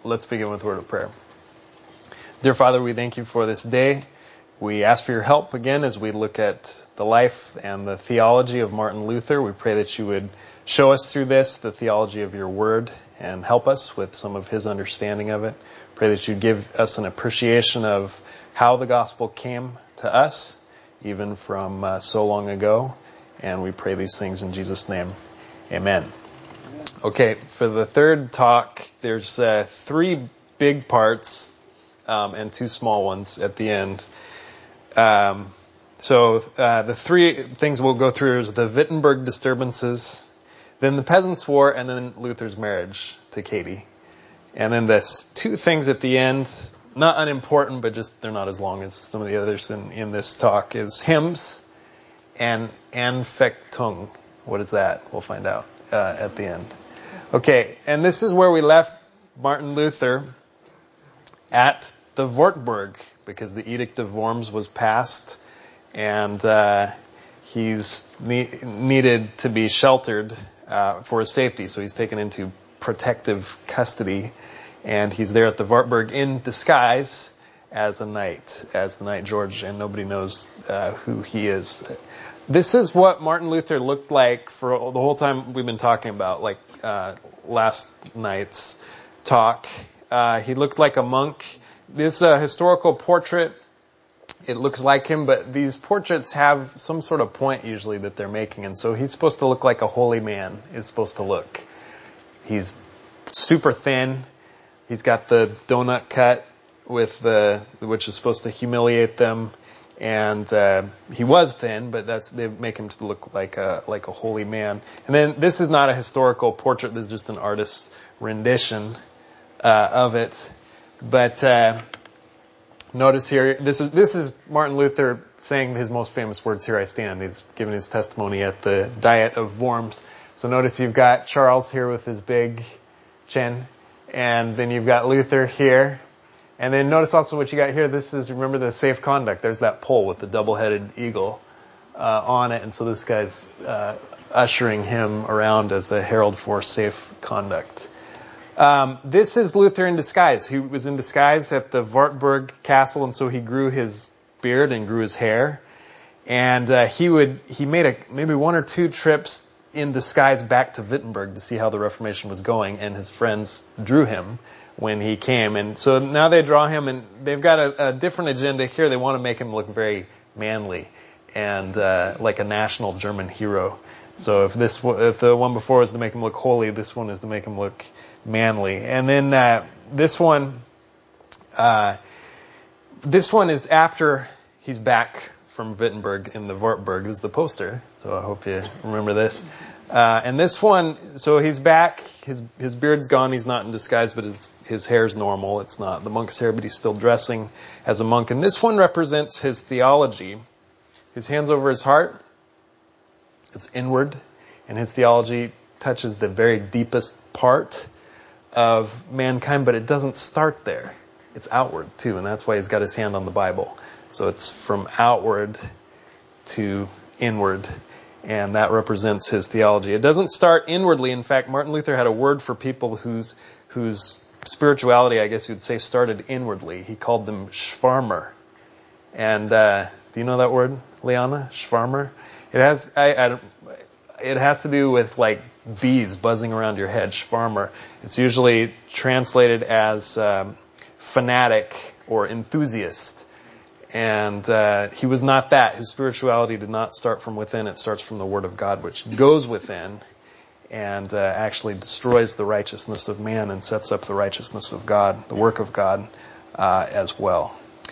Let's begin with a word of prayer. Dear Father, we thank you for this day. We ask for your help again as we look at the life and the theology of Martin Luther. We pray that you would show us through this the theology of your word and help us with some of his understanding of it. Pray that you'd give us an appreciation of how the gospel came to us, even from so long ago. And we pray these things in Jesus' name. Amen. Okay, for the third talk, there's three big parts and two small ones at the end. So the three things we'll go through is the Wittenberg disturbances, then the Peasants' War, and then Luther's marriage to Katie. And then there's two things at the end, not unimportant, but just they're not as long as some of the others in this talk, is hymns and Anfechtung. What is that? We'll find out at the end. Okay, and this is where we left Martin Luther at the Wartburg, because the Edict of Worms was passed, and he's needed to be sheltered for his safety, so he's taken into protective custody, and he's there at the Wartburg in disguise as the Knight George, and nobody knows who he is. This is what Martin Luther looked like for the whole time we've been talking about, like last night's talk. He looked like a monk. This historical portrait, it looks like him, but these portraits have some sort of point usually that they're making, and so he's supposed to look like a holy man is supposed to look. He's super thin. He's got the donut cut which is supposed to humiliate them, and he was thin, but they make him to look like a holy man. And then this is not a historical portrait. This is just an artist's rendition of it. But notice here, this is Martin Luther saying his most famous words, "Here I stand." He's giving his testimony at the Diet of Worms. So notice you've got Charles here with his big chin, and then you've got Luther here. And then notice also what you got here. This is, remember, the safe conduct. There's that pole with the double-headed eagle on it, and so this guy's ushering him around as a herald for safe conduct. This is Luther in disguise. He was in disguise at the Wartburg castle, and so he grew his beard and grew his hair. And he made maybe one or two trips in disguise back to Wittenberg to see how the Reformation was going, and his friends drew him when he came. And so now they draw him, and they've got a different agenda here. They want to make him look very manly and like a national German hero. So if the one before was to make him look holy, this one is to make him look manly. And then this one is after he's back from Wittenberg in the Wartburg. This is the poster, so I hope you remember this. And this one, so he's back, his beard's gone, he's not in disguise, but his hair's normal. It's not the monk's hair, but he's still dressing as a monk. And this one represents his theology. His hands over his heart, it's inward, and his theology touches the very deepest part of mankind, but it doesn't start there. It's outward too, and that's why he's got his hand on the Bible. So it's from outward to inward, and that represents his theology. It doesn't start inwardly. In fact, Martin Luther had a word for people whose spirituality, I guess you'd say, started inwardly. He called them Schwärmer. And do you know that word, Liana? Schwärmer? It has to do with like bees buzzing around your head, Schwärmer. It's usually translated as fanatic or enthusiast. And he was not that. His spirituality did not start from within. It starts from the Word of God, which goes within and actually destroys the righteousness of man and sets up the righteousness of God, the work of God as well.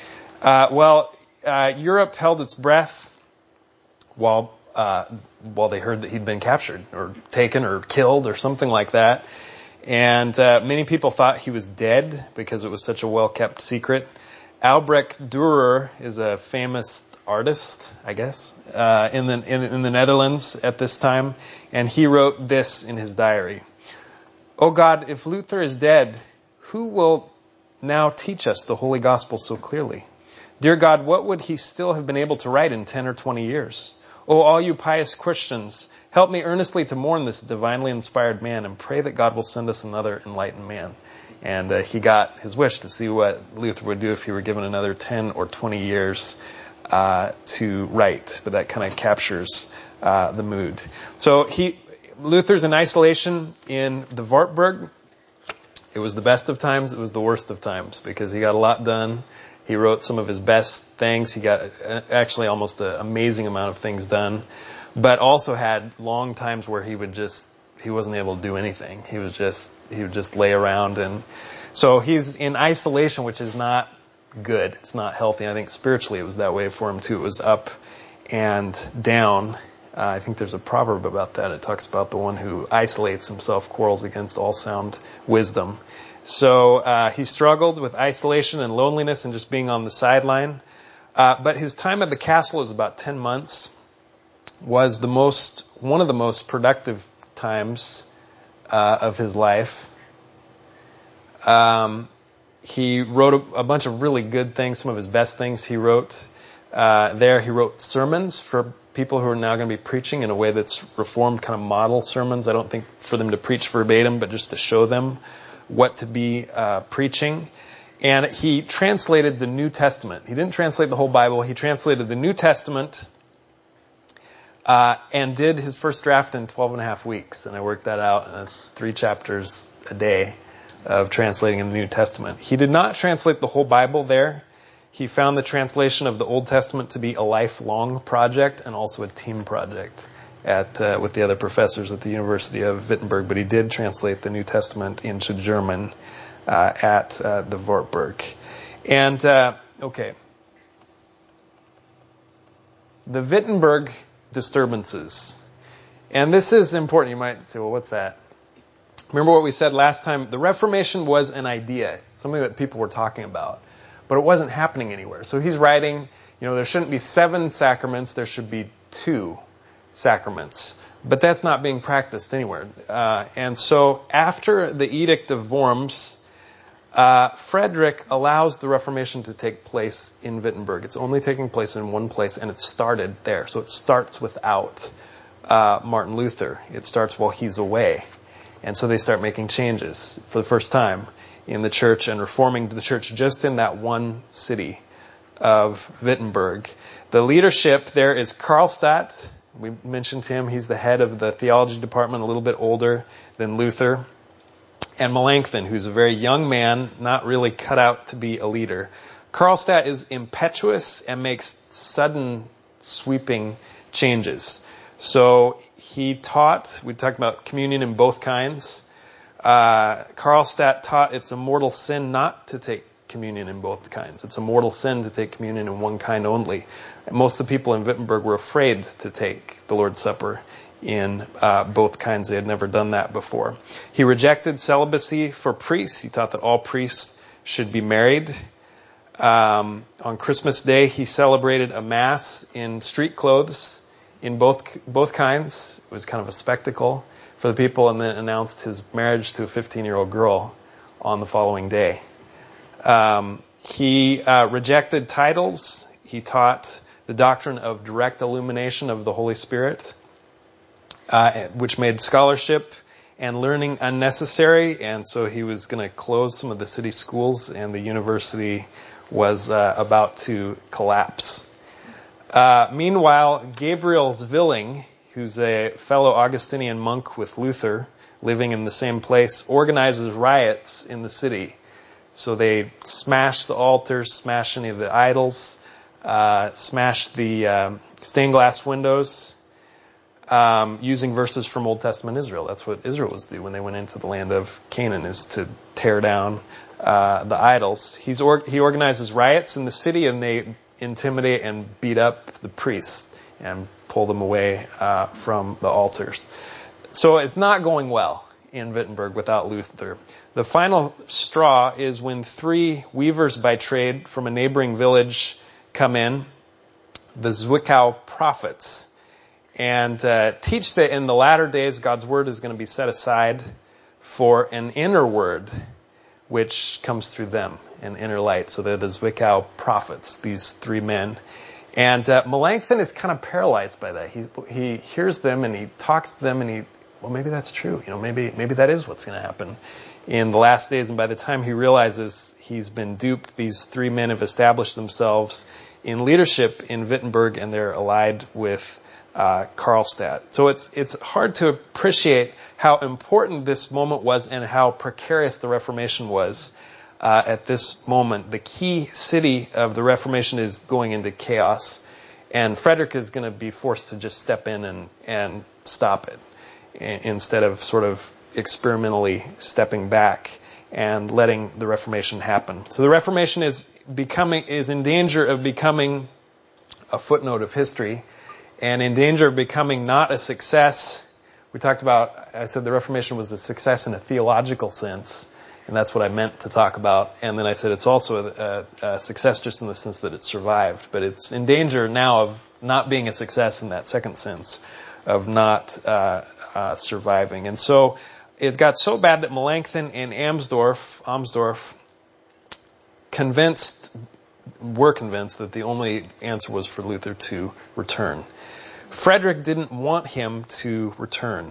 Europe held its breath while they heard that he'd been captured or taken or killed or something like that. And many people thought he was dead because it was such a well-kept secret. Albrecht Dürer is a famous artist, I guess, in the Netherlands at this time, and he wrote this in his diary. "O God, if Luther is dead, who will now teach us the Holy Gospel so clearly? Dear God, what would he still have been able to write in 10 or 20 years? O all you pious Christians, help me earnestly to mourn this divinely inspired man and pray that God will send us another enlightened man." And he got his wish to see what Luther would do if he were given another 10 or 20 years to write. But that kind of captures the mood. So Luther's in isolation in the Wartburg. It was the best of times. It was the worst of times because he got a lot done. He wrote some of his best things. He got actually almost an amazing amount of things done, but also had long times where he wasn't able to do anything. He would just lay around. And so he's in isolation, which is not good. It's not healthy. I think spiritually it was that way for him too. It was up and down. I think there's a proverb about that. It talks about the one who isolates himself quarrels against all sound wisdom. So he struggled with isolation and loneliness and just being on the sideline. But his time at the castle was about 10 months. Was one of the most productive times of his life. He wrote a bunch of really good things. Some of his best things he wrote there. He wrote sermons for people who are now going to be preaching in a way that's reformed, kind of model sermons. I don't think for them to preach verbatim, but just to show them what to be preaching. And he translated the New Testament. He didn't translate the whole Bible. He translated the New Testament and did his first draft in 12 and a half weeks. And I worked that out, and that's 3 chapters a day of translating in the New Testament. He did not translate the whole Bible there. He found the translation of the Old Testament to be a lifelong project and also a team project with the other professors at the University of Wittenberg. But he did translate the New Testament into German at the Wartburg. And, okay. The Wittenberg disturbances. And this is important. You might say, well, what's that? Remember what we said last time? The Reformation was an idea, something that people were talking about, but it wasn't happening anywhere. So he's writing, there shouldn't be 7 sacraments, there should be 2 sacraments. But that's not being practiced anywhere. And so after the Edict of Worms, Frederick allows the Reformation to take place in Wittenberg. It's only taking place in one place, and it started there. So it starts without Martin Luther. It starts while he's away. And so they start making changes for the first time in the church and reforming the church just in that one city of Wittenberg. The leadership there is Karlstadt. We mentioned him. He's the head of the theology department, a little bit older than Luther. And Melanchthon, who's a very young man, not really cut out to be a leader. Karlstadt is impetuous and makes sudden, sweeping changes. So he taught, we talked about communion in both kinds. Karlstadt taught it's a mortal sin not to take communion in both kinds. It's a mortal sin to take communion in one kind only. Most of the people in Wittenberg were afraid to take the Lord's Supper in both kinds. They had never done that before. He rejected celibacy for priests. He taught that all priests should be married. On Christmas Day, he celebrated a mass in street clothes in both kinds. It was kind of a spectacle for the people, and then announced his marriage to a 15-year-old girl on the following day. He rejected titles. He taught the doctrine of direct illumination of the Holy Spirit, which made scholarship and learning unnecessary, and so he was going to close some of the city schools, and the university was about to collapse. Meanwhile, Gabriel Zwilling, who's a fellow Augustinian monk with Luther, living in the same place, organizes riots in the city. So they smash the altars, smash any of the idols, smash the stained glass windows, using verses from Old Testament Israel. That's what Israelites do when they went into the land of Canaan, is to tear down the idols. He organizes riots in the city, and they intimidate and beat up the priests and pull them away from the altars. So it's not going well in Wittenberg without Luther. The final straw is when 3 weavers by trade from a neighboring village come in, the Zwickau prophets, and teach that in the latter days God's word is going to be set aside for an inner word which comes through them, an inner light. So they're the Zwickau prophets, these 3 men. And Melanchthon is kind of paralyzed by that. He hears them and he talks to them, and maybe that's true. Maybe that is what's going to happen in the last days. And by the time he realizes he's been duped, these three men have established themselves in leadership in Wittenberg, and they're allied with Karlstadt. So it's hard to appreciate how important this moment was and how precarious the Reformation was at this moment. The key city of the Reformation is going into chaos, and Frederick is going to be forced to just step in and stop it instead of sort of experimentally stepping back and letting the Reformation happen. So the Reformation is in danger of becoming a footnote of history, and in danger of becoming not a success. I said the Reformation was a success in a theological sense, and that's what I meant to talk about. And then I said it's also a success just in the sense that it survived, but it's in danger now of not being a success in that second sense, of not surviving. And so it got so bad that Melanchthon and Amsdorf were convinced that the only answer was for Luther to return. Frederick didn't want him to return,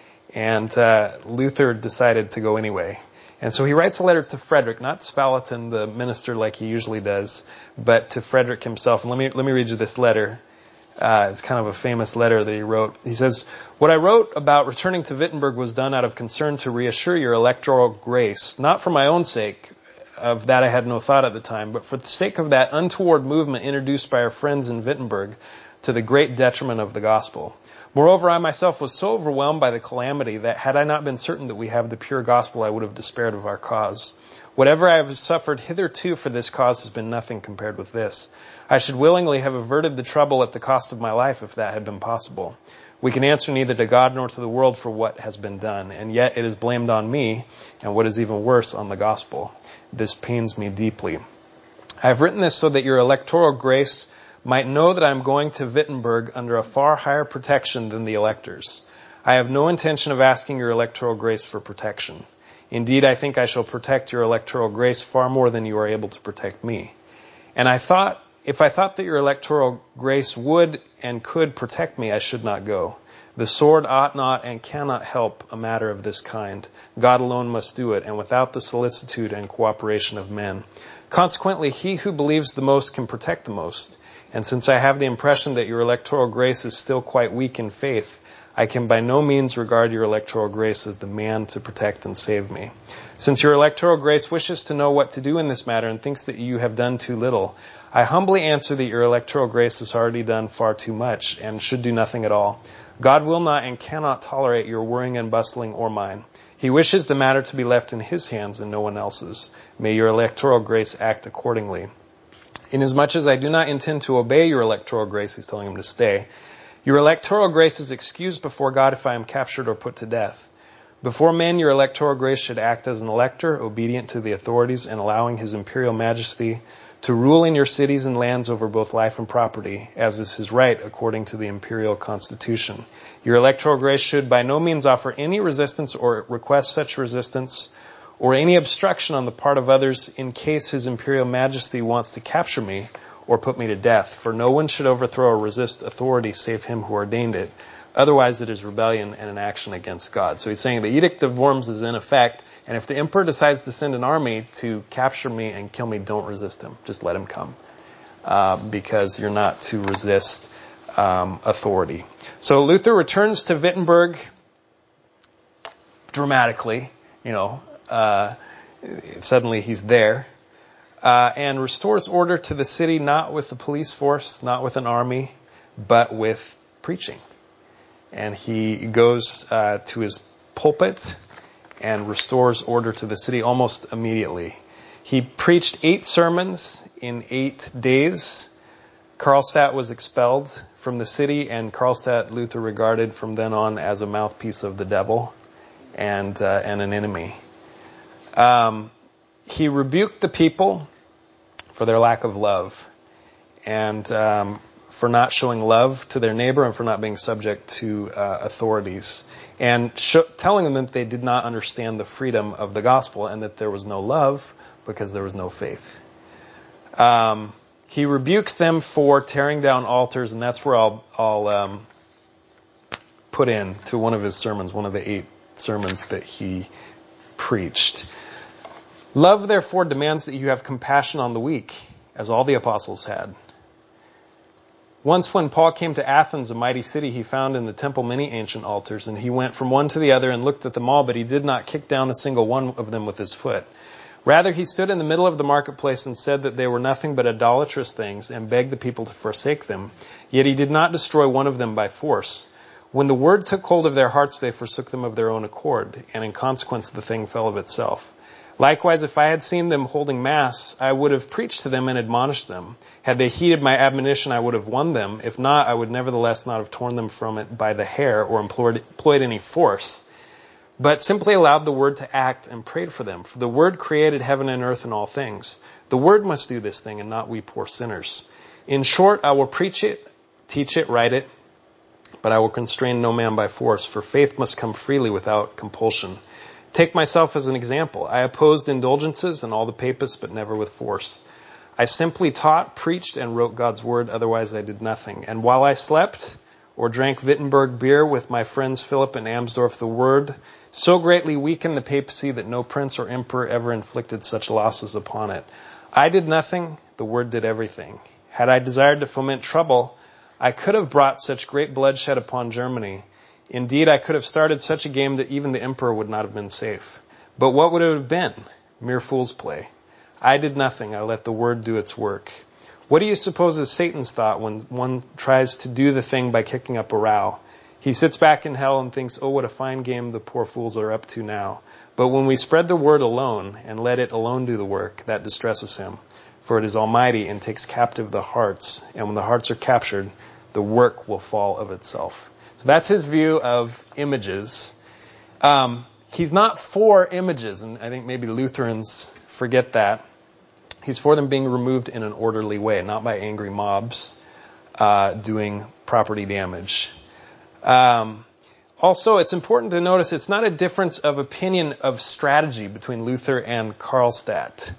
and Luther decided to go anyway. And so he writes a letter to Frederick, not Spalatin, the minister, like he usually does, but to Frederick himself. And let me read you this letter. It's kind of a famous letter that he wrote. He says, "What I wrote about returning to Wittenberg was done out of concern to reassure your electoral grace, not for my own sake, of that I had no thought at the time, but for the sake of that untoward movement introduced by our friends in Wittenberg to the great detriment of the gospel. Moreover, I myself was so overwhelmed by the calamity that had I not been certain that we have the pure gospel, I would have despaired of our cause. Whatever I have suffered hitherto for this cause has been nothing compared with this. I should willingly have averted the trouble at the cost of my life if that had been possible. We can answer neither to God nor to the world for what has been done, and yet it is blamed on me, and what is even worse, on the gospel. This pains me deeply. I have written this so that your electoral grace might know that I am going to Wittenberg under a far higher protection than the electors. I have no intention of asking your electoral grace for protection. Indeed, I think I shall protect your electoral grace far more than you are able to protect me. And if I thought that your electoral grace would and could protect me, I should not go. The sword ought not and cannot help a matter of this kind. God alone must do it, and without the solicitude and cooperation of men. Consequently, he who believes the most can protect the most. And since I have the impression that your electoral grace is still quite weak in faith, I can by no means regard your electoral grace as the man to protect and save me. Since your electoral grace wishes to know what to do in this matter and thinks that you have done too little, I humbly answer that your electoral grace has already done far too much and should do nothing at all. God will not and cannot tolerate your worrying and bustling or mine. He wishes the matter to be left in his hands and no one else's. May your electoral grace act accordingly. Inasmuch as I do not intend to obey your electoral grace," he's telling him to stay, "your electoral grace is excused before God if I am captured or put to death. Before men, your electoral grace should act as an elector, obedient to the authorities and allowing his imperial majesty to rule in your cities and lands over both life and property, as is his right according to the imperial constitution. Your electoral grace should by no means offer any resistance or request such resistance or any obstruction on the part of others in case his imperial majesty wants to capture me or put me to death. For no one should overthrow or resist authority save him who ordained it. Otherwise it is rebellion and an action against God." So he's saying the Edict of Worms is in effect, and if the emperor decides to send an army to capture me and kill me, don't resist him. Just let him come, because you're not to resist authority. So Luther returns to Wittenberg dramatically, suddenly he's there, and restores order to the city, not with the police force, not with an army, but with preaching. And he goes to his pulpit and restores order to the city almost immediately. He preached 8 sermons in 8 days. Karlstadt was expelled from the city, and Karlstadt Luther regarded from then on as a mouthpiece of the devil and an enemy. He rebuked the people for their lack of love and for not showing love to their neighbor and for not being subject to authorities, and telling them that they did not understand the freedom of the gospel and that there was no love because there was no faith. He rebukes them for tearing down altars, and that's where I'll put in to one of his sermons, one of the 8 sermons that he preached. Love, therefore, demands that you have compassion on the weak, as all the apostles had. Once when Paul came to Athens, a mighty city, he found in the temple many ancient altars, and he went from one to the other and looked at them all, but he did not kick down a single one of them with his foot. Rather, he stood in the middle of the marketplace and said that they were nothing but idolatrous things, and begged the people to forsake them. Yet he did not destroy one of them by force. When the word took hold of their hearts, they forsook them of their own accord, and in consequence the thing fell of itself. Likewise, if I had seen them holding mass, I would have preached to them and admonished them. Had they heeded my admonition, I would have won them. If not, I would nevertheless not have torn them from it by the hair or employed any force, but simply allowed the word to act and prayed for them. For the word created heaven and earth and all things. The word must do this thing and not we poor sinners. In short, I will preach it, teach it, write it, but I will constrain no man by force, for faith must come freely without compulsion. Take myself as an example. I opposed indulgences and all the papists, but never with force. I simply taught, preached, and wrote God's word, otherwise I did nothing. And while I slept or drank Wittenberg beer with my friends Philip and Amsdorf, the word so greatly weakened the papacy that no prince or emperor ever inflicted such losses upon it. I did nothing, the word did everything. Had I desired to foment trouble, I could have brought such great bloodshed upon Germany. Indeed, I could have started such a game that even the emperor would not have been safe. But what would it have been? Mere fool's play. I did nothing. I let the word do its work. What do you suppose is Satan's thought when one tries to do the thing by kicking up a row? He sits back in hell and thinks, oh, what a fine game the poor fools are up to now. But when we spread the word alone and let it alone do the work, that distresses him. For it is almighty and takes captive the hearts. And when the hearts are captured, the work will fall of itself. So that's his view of images. He's not for images, and I think maybe Lutherans forget that. He's for them being removed in an orderly way, not by angry mobs doing property damage. Also, it's important to notice it's not a difference of opinion of strategy between Luther and Karlstadt.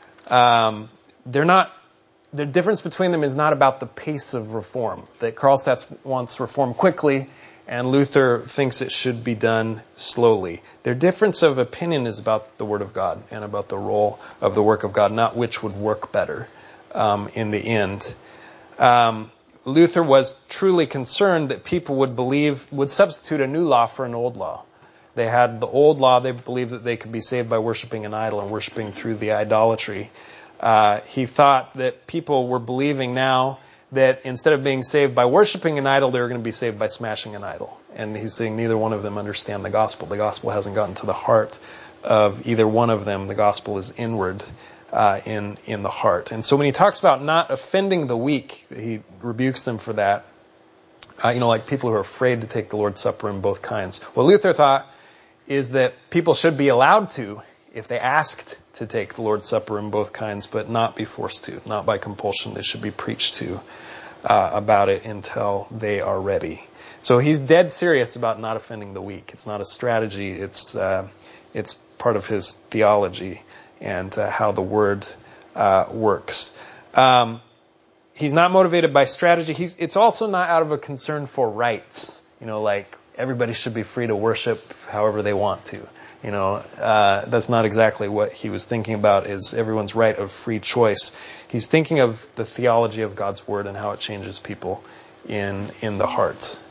The difference between them is not about the pace of reform. That Karlstadt wants reform quickly, and Luther thinks it should be done slowly. Their difference of opinion is about the Word of God and about the role of the work of God, not which would work better in the end. Luther was truly concerned that people would substitute a new law for an old law. They had the old law, they believed that they could be saved by worshiping an idol and worshiping through the idolatry. He thought that people were believing now that instead of being saved by worshiping an idol, they were going to be saved by smashing an idol. And he's saying neither one of them understand the gospel. The gospel hasn't gotten to the heart of either one of them. The gospel is inward in the heart. And so when he talks about not offending the weak, he rebukes them for that. Like people who are afraid to take the Lord's Supper in both kinds. What Luther thought is that people should be allowed to, if they asked to take the Lord's Supper in both kinds, but not be forced to, not by compulsion. They should be preached to about it until they are ready. So he's dead serious about not offending the weak. It's not a strategy. It's part of his theology and how the word works. He's not motivated by strategy. It's also not out of a concern for rights. Like everybody should be free to worship however they want to. That's not exactly what he was thinking about, is everyone's right of free choice. He's thinking of the theology of God's word and how it changes people in the heart.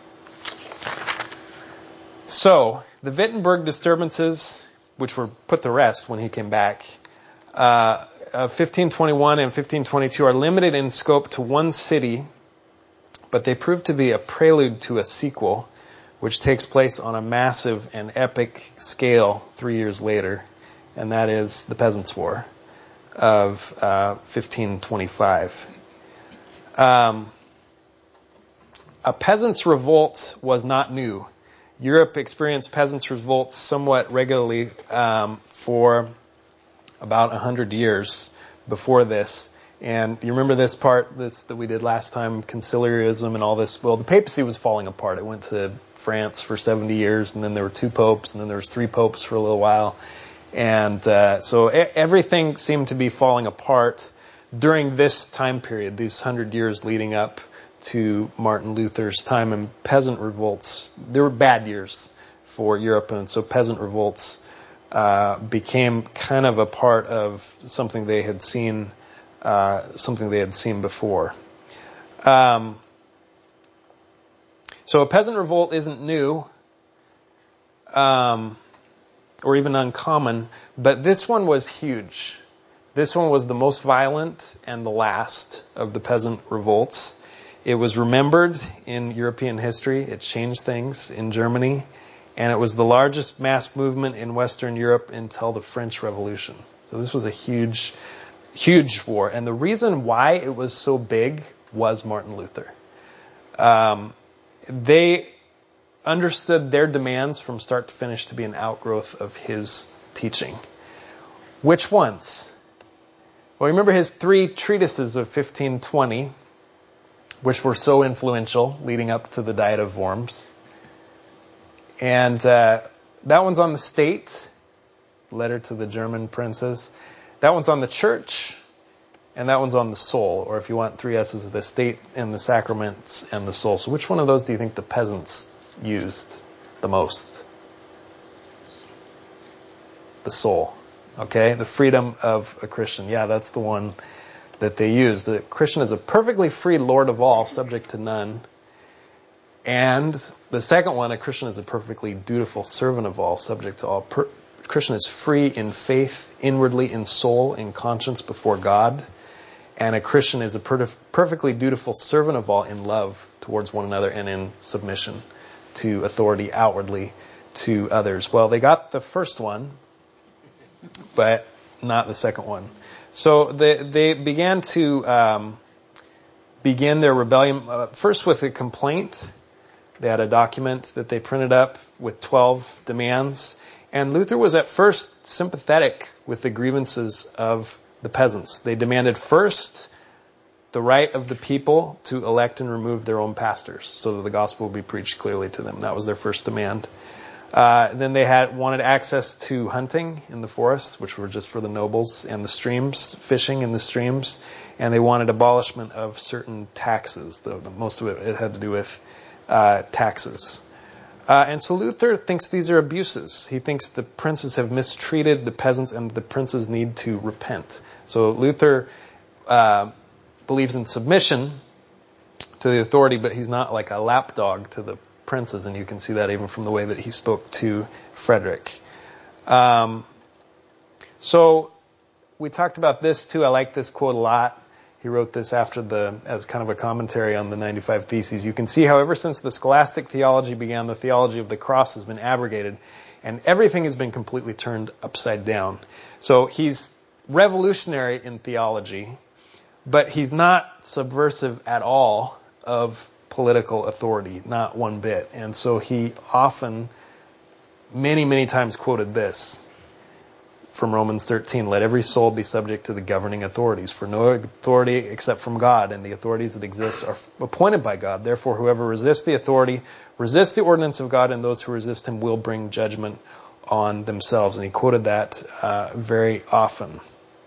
So, the Wittenberg disturbances, which were put to rest when he came back, 1521 and 1522 are limited in scope to one city, but they prove to be a prelude to a sequel, which takes place on a massive and epic scale 3 years later, and that is the Peasants' War of 1525. A peasants' revolt was not new. Europe experienced peasants' revolts somewhat regularly for about 100 years before this. And you remember this part that we did last time, conciliarism and all this? Well, the papacy was falling apart. It went to France for 70 years, and then there were 2 popes, and then there was 3 popes for a little while. And so everything seemed to be falling apart during this time period, these 100 years leading up to Martin Luther's time. And peasant revolts, they were bad years for Europe, and so peasant revolts became kind of a part of something they had seen before. So a peasant revolt isn't new, or even uncommon, but this one was huge. This one was the most violent and the last of the peasant revolts. It was remembered in European history. It changed things in Germany. And it was the largest mass movement in Western Europe until the French Revolution. So this was a huge, huge war. And the reason why it was so big was Martin Luther. They understood their demands from start to finish to be an outgrowth of his teaching. Which ones? Well, remember his 3 treatises of 1520, which were so influential leading up to the Diet of Worms. And that one's on the state, letter to the German princes. That one's on the church, and that one's on the soul. Or if you want 3 S's, the state and the sacraments and the soul. So which one of those do you think the peasants used the most? The soul. Okay, the freedom of a Christian. Yeah, that's the one that they used. The Christian is a perfectly free Lord of all, subject to none. And the second one, a Christian is a perfectly dutiful servant of all, subject to all. Christian is free in faith, inwardly, in soul, in conscience before God. And a Christian is a perfectly dutiful servant of all in love towards one another and in submission to authority outwardly to others. Well, they got the first one, but not the second one. So they began to begin their rebellion first with a complaint. They had a document that they printed up with 12 demands. And Luther was at first sympathetic with the grievances of the peasants. They demanded first the right of the people to elect and remove their own pastors so that the gospel would be preached clearly to them. That was their first demand. Then they wanted access to hunting in the forests, which were just for the nobles, and the streams, fishing in the streams. And they wanted abolishment of certain taxes. Most of it had to do with taxes. And so Luther thinks these are abuses. He thinks the princes have mistreated the peasants and the princes need to repent. So Luther believes in submission to the authority, but he's not like a lapdog to the princes, and you can see that even from the way that he spoke to Frederick. So we talked about this too. I like this quote a lot. He wrote this as kind of a commentary on the 95 Theses. You can see how ever since the scholastic theology began, the theology of the cross has been abrogated, and everything has been completely turned upside down. So he's revolutionary in theology, but he's not subversive at all of political authority, not one bit. And so he often, many, many times quoted this from Romans 13, let every soul be subject to the governing authorities, for no authority except from God, and the authorities that exist are appointed by God. Therefore, whoever resists the authority, resists the ordinance of God, and those who resist him will bring judgment on themselves. And he quoted that very often.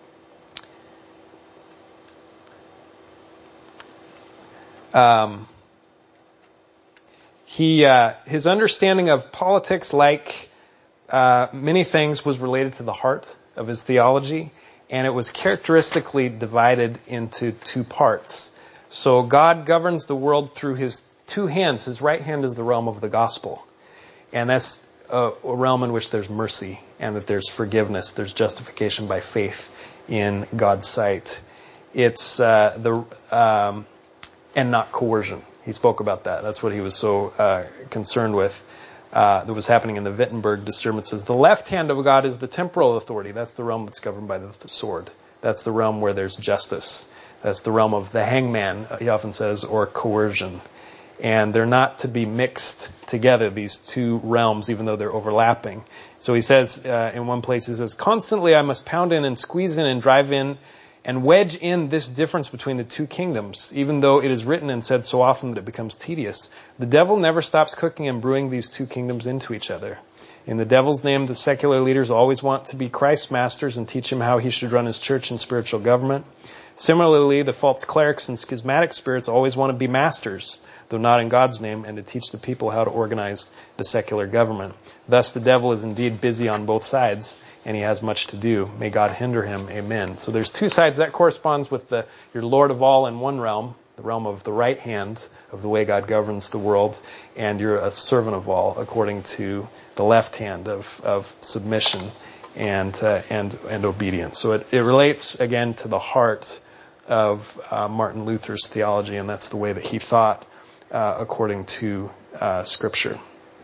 His understanding of politics, like many things, was related to the heart of his theology, and it was characteristically divided into 2 parts. So God governs the world through his 2 hands. His right hand is the realm of the gospel, and that's a realm in which there's mercy and that there's forgiveness, there's justification by faith in God's sight. It's and not coercion. He spoke about that. That's what he was so concerned with. That was happening in the Wittenberg disturbances. The left hand of God is the temporal authority. That's the realm that's governed by the sword. That's the realm where there's justice. That's the realm of the hangman, he often says, or coercion. And they're not to be mixed together, these 2 realms, even though they're overlapping. So he says, in one place, he says, constantly I must pound in and squeeze in and drive in and wedge in this difference between the 2 kingdoms, even though it is written and said so often that it becomes tedious. The devil never stops cooking and brewing these 2 kingdoms into each other. In the devil's name, the secular leaders always want to be Christ's masters and teach him how he should run his church and spiritual government. Similarly, the false clerics and schismatic spirits always want to be masters, though not in God's name, and to teach the people how to organize the secular government. Thus, the devil is indeed busy on both sides, and he has much to do. May God hinder him. Amen. So there's two sides. That corresponds with your Lord of all in one realm, the realm of the right hand of the way God governs the world, and you're a servant of all according to the left hand of submission and obedience. So it relates again to the heart of Martin Luther's theology, and that's the way that he thought according to Scripture.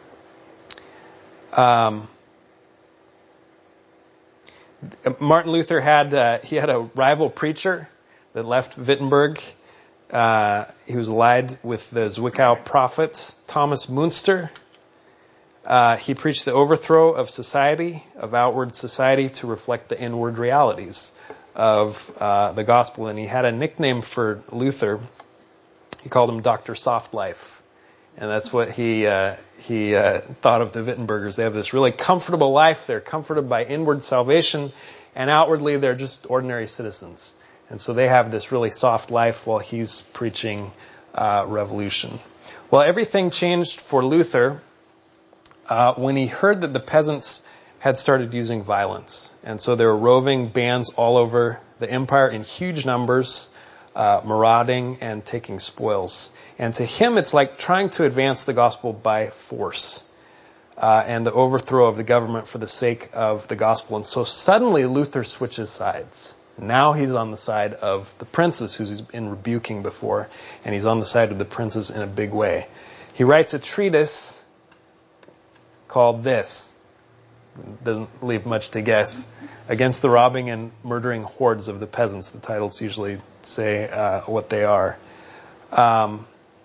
Martin Luther had a rival preacher that left Wittenberg. He was allied with the Zwickau prophets, Thomas Münster. He preached the overthrow of society, of outward society, to reflect the inward realities of the gospel. And he had a nickname for Luther. He called him Dr. Soft Life. And that's what he thought of the Wittenbergers. They have this really comfortable life. They're comforted by inward salvation, and outwardly they're just ordinary citizens. And so they have this really soft life while he's preaching revolution. Well, everything changed for Luther when he heard that the peasants had started using violence. And so there were roving bands all over the empire in huge numbers, marauding and taking spoils. And to him, it's like trying to advance the gospel by force and the overthrow of the government for the sake of the gospel. And so suddenly Luther switches sides. Now he's on the side of the princes, who he's been rebuking before, and he's on the side of the princes in a big way. He writes a treatise called this, doesn't leave much to guess, Against the Robbing and Murdering Hordes of the Peasants. The titles usually say what they are. He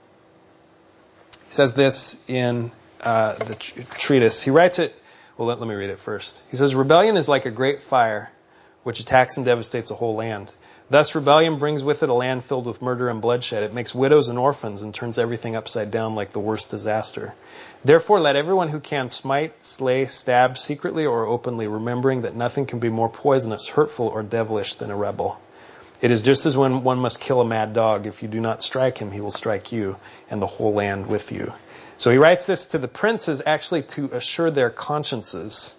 says this in the treatise. He writes it, well, let me read it first. He says, "Rebellion is like a great fire which attacks and devastates a whole land. Thus, rebellion brings with it a land filled with murder and bloodshed. It makes widows and orphans and turns everything upside down like the worst disaster. Therefore, let everyone who can smite, slay, stab, secretly or openly, remembering that nothing can be more poisonous, hurtful, or devilish than a rebel. It is just as when one must kill a mad dog. If you do not strike him, he will strike you, and the whole land with you." So he writes this to the princes actually to assure their consciences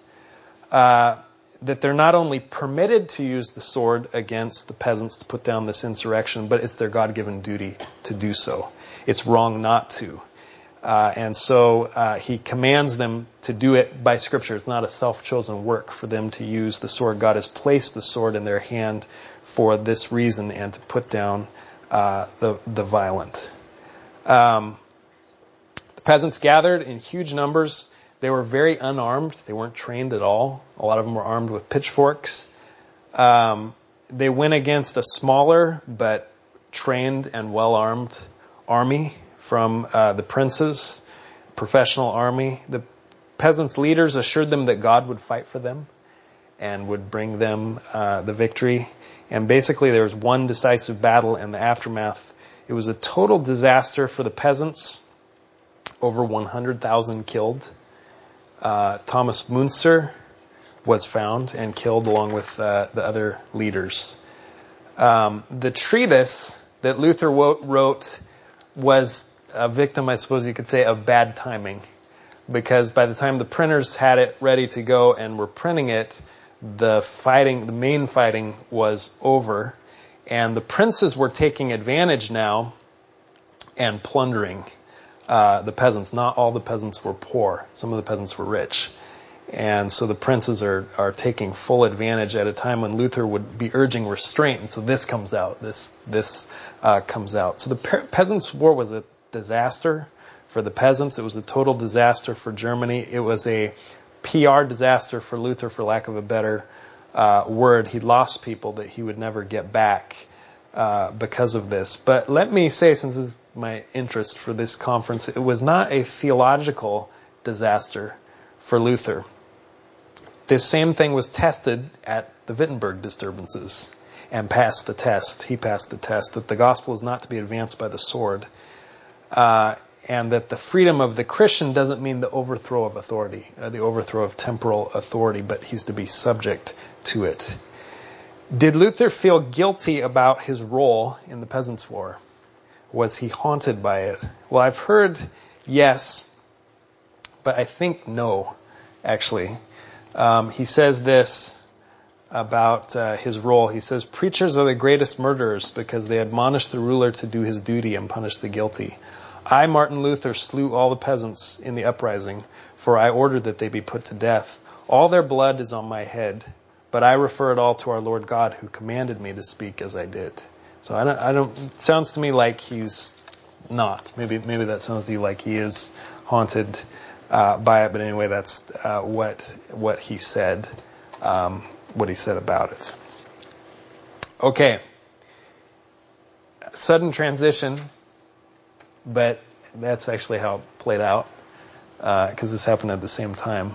that they're not only permitted to use the sword against the peasants to put down this insurrection, but it's their God-given duty to do so. It's wrong not to. And so he commands them to do it by Scripture. It's not a self-chosen work for them to use the sword. God has placed the sword in their hand for this reason, and to put down the violent. The peasants gathered in huge numbers. They were very unarmed. They weren't trained at all. A lot of them were armed with pitchforks. They went against a smaller but trained and well-armed army from the princes, professional army. The peasants' leaders assured them that God would fight for them and would bring them the victory. And basically there was one decisive battle and the aftermath. It was a total disaster for the peasants. Over 100,000 killed. Thomas Münster was found and killed along with the other leaders. The treatise that Luther wrote was a victim, I suppose you could say, of bad timing, because by the time the printers had it ready to go and were printing it, the main fighting was over, and the princes were taking advantage now and plundering the peasants. Not all the peasants were poor. Some of the peasants were rich. And so the princes are taking full advantage at a time when Luther would be urging restraint. And so this comes out. This comes out. So the Peasants' War was a disaster for the peasants. It was a total disaster for Germany. It was a PR disaster for Luther, for lack of a better word. He lost people that he would never get back because of this. But let me say, since this is my interest for this conference, it was not a theological disaster for Luther. This same thing was tested at the Wittenberg disturbances and passed the test. He passed the test that the gospel is not to be advanced by the sword, and that the freedom of the Christian doesn't mean the overthrow of authority, the overthrow of temporal authority, but he's to be subject to it. Did Luther feel guilty about his role in the Peasants' War? Was he haunted by it? Well, I've heard yes, but I think no, actually. He says this about his role. He says, preachers are the greatest murderers because they admonish the ruler to do his duty and punish the guilty. I, Martin Luther, slew all the peasants in the uprising, for I ordered that they be put to death. All their blood is on my head, but I refer it all to our Lord God, who commanded me to speak as I did. So I don't. It sounds to me like he's not. Maybe that sounds to you like he is haunted by it. But anyway, that's what he said. What he said about it. Okay. Sudden transition, but that's actually how it played out, because this happened at the same time.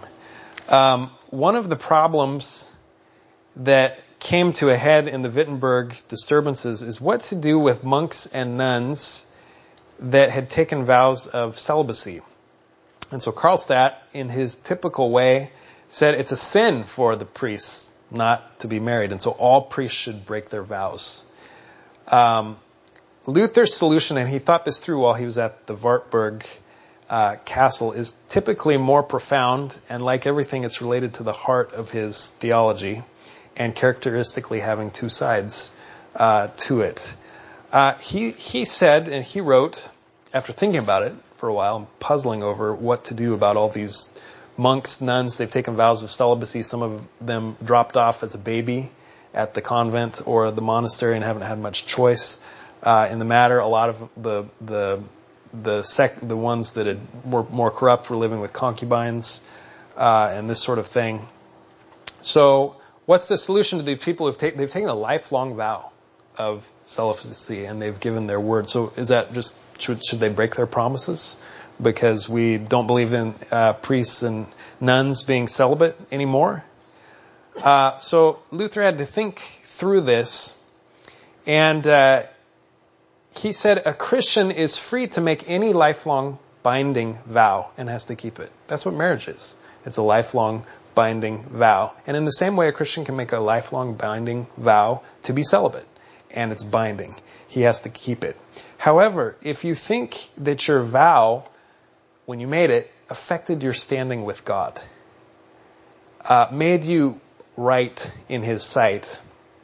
One of the problems that came to a head in the Wittenberg disturbances is what to do with monks and nuns that had taken vows of celibacy. And so Karlstadt, in his typical way, said it's a sin for the priests not to be married, and so all priests should break their vows. Luther's solution, and he thought this through while he was at the Wartburg castle, is typically more profound, and like everything, it's related to the heart of his theology, and characteristically having two sides to it. He said, and he wrote, after thinking about it for a while, and puzzling over what to do about all these monks, nuns, they've taken vows of celibacy. Some of them dropped off as a baby at the convent or the monastery and haven't had much choice in the matter. A lot of the ones that were more corrupt were living with concubines and this sort of thing. So what's the solution to these people who've they've taken a lifelong vow of celibacy and they've given their word? So is that just should they break their promises because we don't believe in priests and nuns being celibate anymore? So Luther had to think through this, and he said a Christian is free to make any lifelong binding vow and has to keep it. That's what marriage is. It's a lifelong binding vow. And in the same way, a Christian can make a lifelong binding vow to be celibate, and it's binding. He has to keep it. However, if you think that your vow, when you made it, affected your standing with God, made you right in His sight,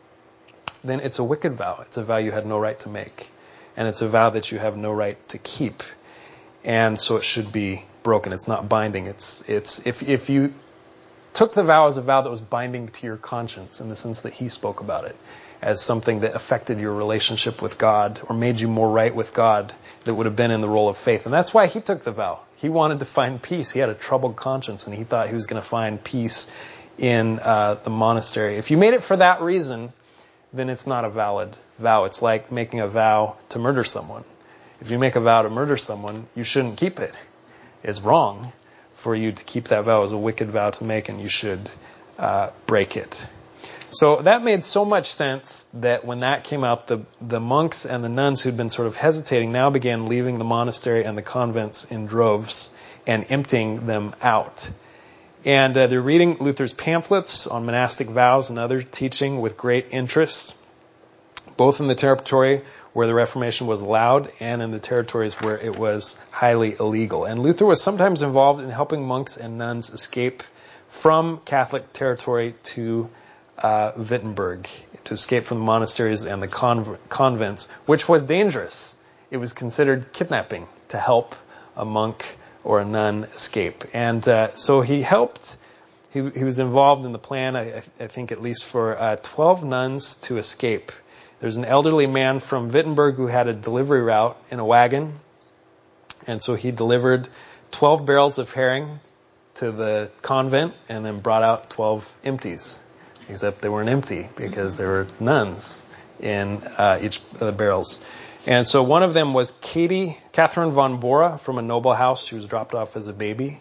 then it's a wicked vow. It's a vow you had no right to make. And it's a vow that you have no right to keep. And so it should be broken. It's not binding. It's if you took the vow as a vow that was binding to your conscience in the sense that he spoke about it, as something that affected your relationship with God or made you more right with God, that would have been in the role of faith. And that's why he took the vow. He wanted to find peace. He had a troubled conscience, and he thought he was going to find peace in the monastery. If you made it for that reason, then it's not a valid vow. It's like making a vow to murder someone. If you make a vow to murder someone, you shouldn't keep it. It's wrong for you to keep that vow. As a wicked vow to make, and you should break it. So that made so much sense that when that came out, the monks and the nuns who'd been sort of hesitating now began leaving the monastery and the convents in droves and emptying them out. And they're reading Luther's pamphlets on monastic vows and other teaching with great interest, both in the territory where the Reformation was allowed and in the territories where it was highly illegal. And Luther was sometimes involved in helping monks and nuns escape from Catholic territory to Wittenberg, to escape from the monasteries and the convents, which was dangerous. It was considered kidnapping to help a monk or a nun escape. And so he helped. He was involved in the plan, I think at least for 12 nuns to escape. There's an elderly man from Wittenberg who had a delivery route in a wagon. And so he delivered 12 barrels of herring to the convent and then brought out 12 empties. Except they weren't empty because there were nuns in each of the barrels. And so one of them was Catherine von Bora from a noble house. She was dropped off as a baby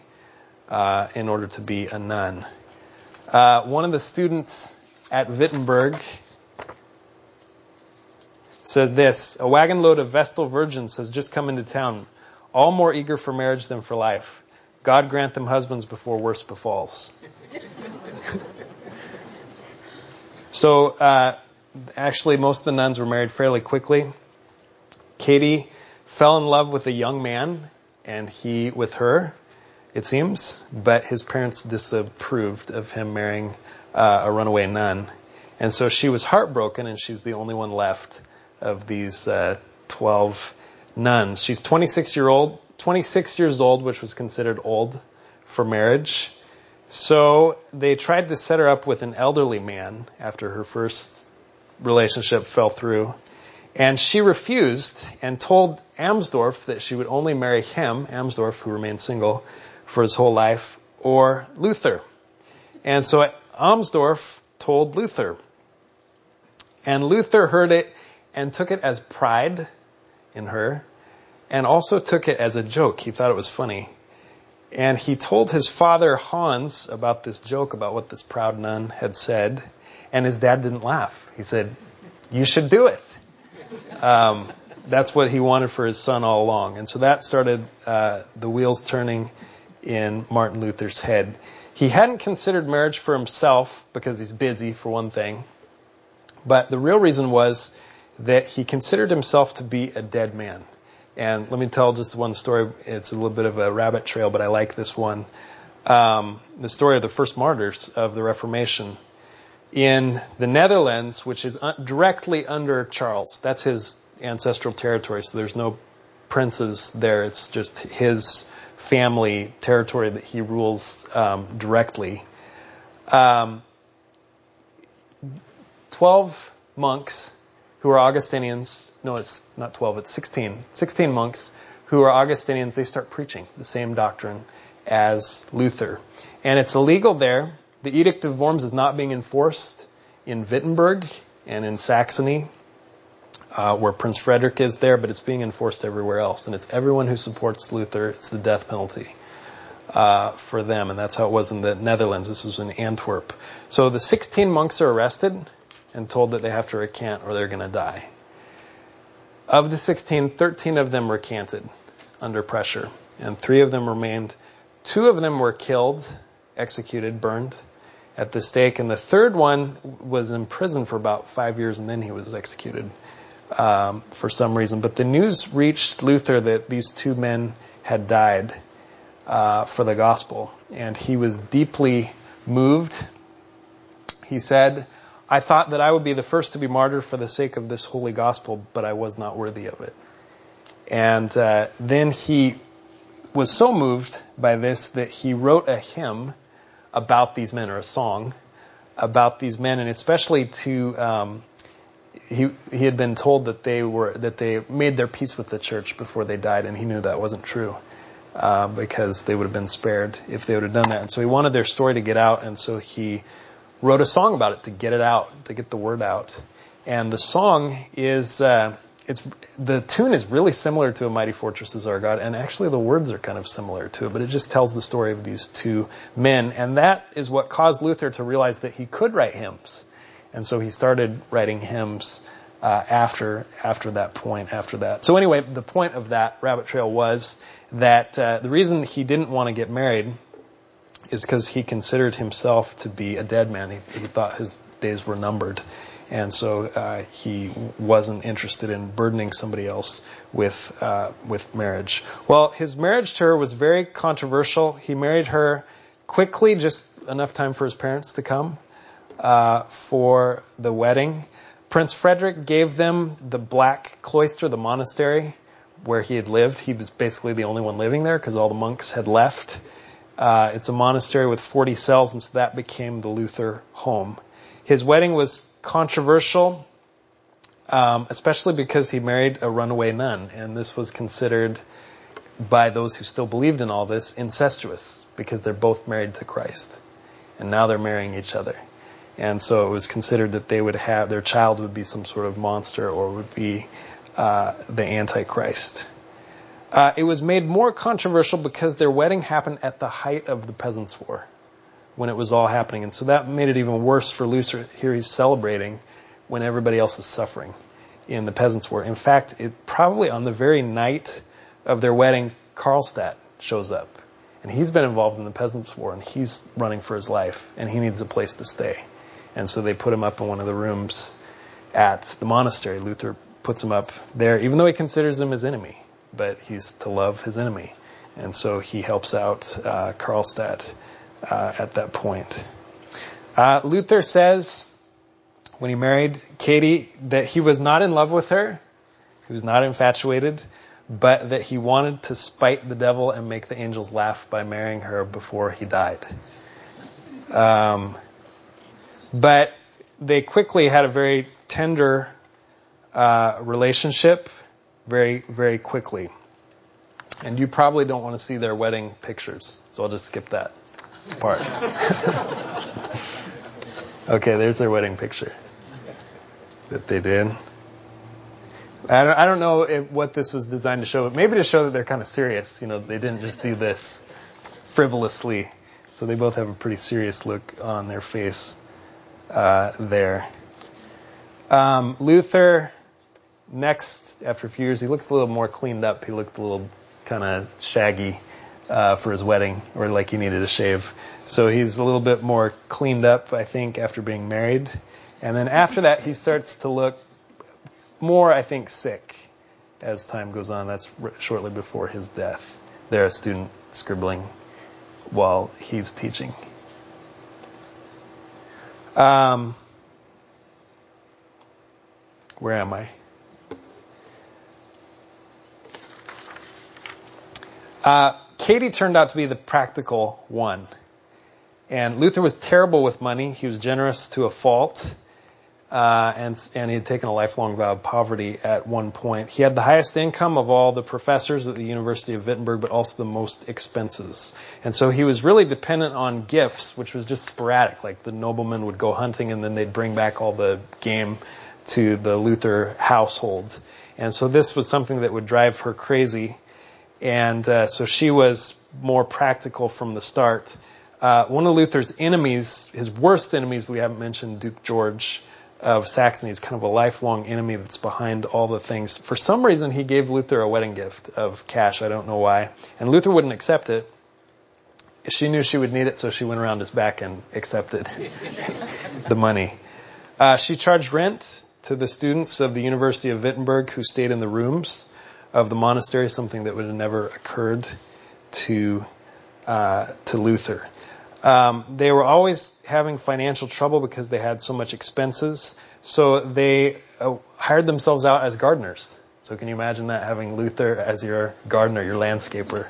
in order to be a nun. One of the students at Wittenberg said this: a wagon load of Vestal virgins has just come into town, all more eager for marriage than for life. God grant them husbands before worse befalls. So actually, most of the nuns were married fairly quickly. Katie fell in love with a young man, and he with her, it seems, but his parents disapproved of him marrying a runaway nun. And so she was heartbroken, and she's the only one left of these 12 nuns. She's 26 years old, which was considered old for marriage. So they tried to set her up with an elderly man after her first relationship fell through. And she refused and told Amsdorf that she would only marry him, Amsdorf, who remained single for his whole life, or Luther. And so Amsdorf told Luther. And Luther heard it and took it as pride in her, and also took it as a joke. He thought it was funny. And he told his father, Hans, about this joke about what this proud nun had said, and his dad didn't laugh. He said, "You should do it." That's what he wanted for his son all along. And so that started the wheels turning in Martin Luther's head. He hadn't considered marriage for himself because he's busy, for one thing. But the real reason was that he considered himself to be a dead man. And let me tell just one story. It's a little bit of a rabbit trail, but I like this one. The story of the first martyrs of the Reformation. In the Netherlands, which is directly under Charles, that's his ancestral territory, so there's no princes there. It's just his family territory that he rules directly. 12 monks who are Augustinians, no, it's not 12, it's 16 monks who are Augustinians, they start preaching the same doctrine as Luther. And it's illegal there. The Edict of Worms is not being enforced in Wittenberg and in Saxony, where Prince Frederick is there, but it's being enforced everywhere else. And it's everyone who supports Luther, it's the death penalty for them. And that's how it was in the Netherlands. This was in Antwerp. So the 16 monks are arrested and told that they have to recant or they're going to die. Of the 16, 13 of them recanted under pressure, and 3 of them remained. 2 of them were killed, executed, burned at the stake, and the third one was in prison for about 5 years, and then he was executed for some reason. But the news reached Luther that these 2 men had died for the gospel, and he was deeply moved. He said, "I thought that I would be the first to be martyred for the sake of this holy gospel, but I was not worthy of it." And then he was so moved by this that he wrote a hymn about these men, or a song about these men, and especially to he had been told that they made their peace with the church before they died, and he knew that wasn't true because they would have been spared if they would have done that. And so he wanted their story to get out, and so he wrote a song about it to get it out, to get the word out. And the song is, the tune is really similar to A Mighty Fortress Is Our God, and actually the words are kind of similar to it, but it just tells the story of these 2 men. And that is what caused Luther to realize that he could write hymns. And so he started writing hymns after that point, after that. So anyway, the point of that rabbit trail was that the reason he didn't want to get married is because he considered himself to be a dead man. He thought his days were numbered. And so he wasn't interested in burdening somebody else with marriage. Well, his marriage to her was very controversial. He married her quickly, just enough time for his parents to come for the wedding. Prince Frederick gave them the Black Cloister, the monastery where he had lived. He was basically the only one living there because all the monks had left. It's a monastery with 40 cells, and so that became the Luther home. His wedding was controversial, especially because he married a runaway nun, and this was considered by those who still believed in all this incestuous because they're both married to Christ, and now they're marrying each other. And so it was considered that they would have, their child would be some sort of monster or would be the Antichrist. It was made more controversial because their wedding happened at the height of the Peasants' War, when it was all happening. And so that made it even worse for Luther. Here he's celebrating when everybody else is suffering in the Peasants' War. In fact, probably on the very night of their wedding, Karlstadt shows up. And he's been involved in the Peasants' War, and he's running for his life, and he needs a place to stay. And so they put him up in one of the rooms at the monastery. Luther puts him up there, even though he considers him his enemy, but he's to love his enemy. And so he helps out Karlstadt at that point. Luther says, when he married Katie, that he was not in love with her, he was not infatuated, but that he wanted to spite the devil and make the angels laugh by marrying her before he died. But they quickly had a very tender relationship, very, very quickly. And you probably don't want to see their wedding pictures, so I'll just skip that part. Okay, there's their wedding picture that they did. I don't know what this was designed to show, but maybe to show that they're kind of serious. You know, they didn't just do this frivolously. So they both have a pretty serious look on their face there. Luther, next, after a few years, he looks a little more cleaned up. He looked a little kind of shaggy for his wedding, or like he needed a shave. So he's a little bit more cleaned up, I think, after being married. And then after that, he starts to look more, I think, sick as time goes on. That's shortly before his death. They're a student scribbling while he's teaching. Where am I? Katie turned out to be the practical one. And Luther was terrible with money. He was generous to a fault. And he had taken a lifelong vow of poverty at one point. He had the highest income of all the professors at the University of Wittenberg, but also the most expenses. And so he was really dependent on gifts, which was just sporadic. Like the noblemen would go hunting and then they'd bring back all the game to the Luther household. And so this was something that would drive her crazy. And so she was more practical from the start. One of Luther's enemies, his worst enemies, we haven't mentioned, Duke George of Saxony, is kind of a lifelong enemy that's behind all the things. For some reason, he gave Luther a wedding gift of cash. I don't know why. And Luther wouldn't accept it. She knew she would need it, so she went around his back and accepted the money. She charged rent to the students of the University of Wittenberg who stayed in the rooms of the monastery, something that would have never occurred to Luther. They were always having financial trouble because they had so much expenses. So they hired themselves out as gardeners. So can you imagine that, having Luther as your gardener, your landscaper,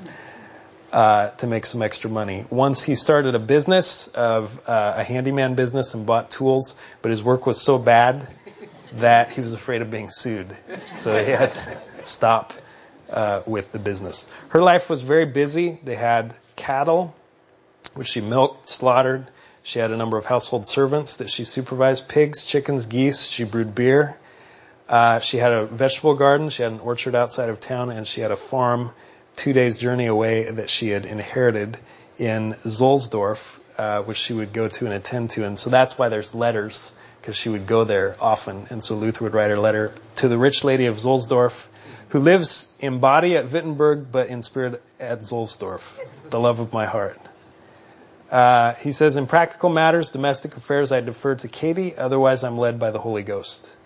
to make some extra money? Once he started a business, a handyman business, and bought tools, but his work was so bad that he was afraid of being sued. So he had to stop with the business. Her life was very busy. They had cattle, which she milked, slaughtered. She had a number of household servants that she supervised, pigs, chickens, geese. She brewed beer. She had a vegetable garden. She had an orchard outside of town, and she had a farm 2 days' journey away that she had inherited in Zollsdorf, which she would go to and attend to. And so that's why there's letters, because she would go there often. And so Luther would write her letter to the rich lady of Zollsdorf, who lives in body at Wittenberg, but in spirit at Zollsdorf, the love of my heart. He says, in practical matters, domestic affairs, I defer to Katie, otherwise I'm led by the Holy Ghost.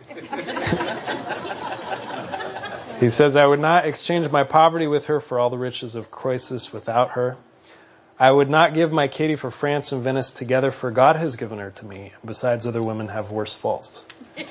He says, I would not exchange my poverty with her for all the riches of Croesus without her. I would not give my Katie for France and Venice together, for God has given her to me. Besides, other women have worse faults.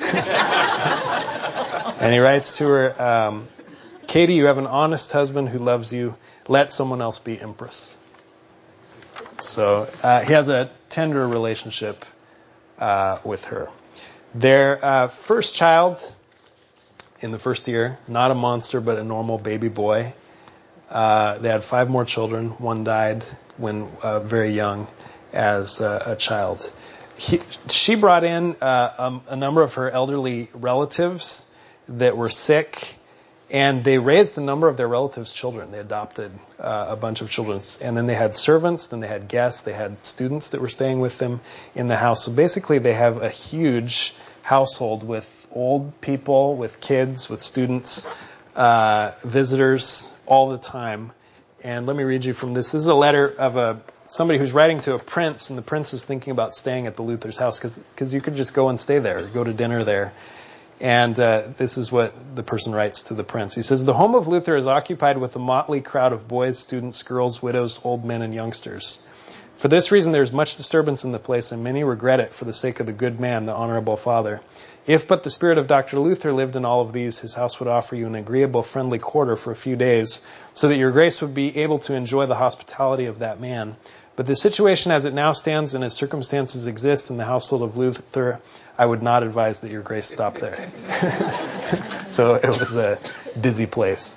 And he writes to her, Katie, you have an honest husband who loves you. Let someone else be empress. So he has a tender relationship with her. Their first child in the first year, not a monster, but a normal baby boy. They had 5 more children. One died when very young as a child. She brought in a number of her elderly relatives that were sick, and they raised a number of their relatives' children. They adopted a bunch of children. And then they had servants, then they had guests, they had students that were staying with them in the house. So basically they have a huge household with old people, with kids, with students, visitors all the time. And let me read you from this. This is a letter of somebody who's writing to a prince, and the prince is thinking about staying at the Luther's house because you could just go and stay there, go to dinner there. And this is what the person writes to the prince. He says, "The home of Luther is occupied with a motley crowd of boys, students, girls, widows, old men, and youngsters. For this reason there is much disturbance in the place, and many regret it for the sake of the good man, the honorable father. If but the spirit of Dr. Luther lived in all of these, his house would offer you an agreeable, friendly quarter for a few days, so that your grace would be able to enjoy the hospitality of that man. But the situation as it now stands and as circumstances exist in the household of Luther, I would not advise that your grace stop there." So it was a busy place.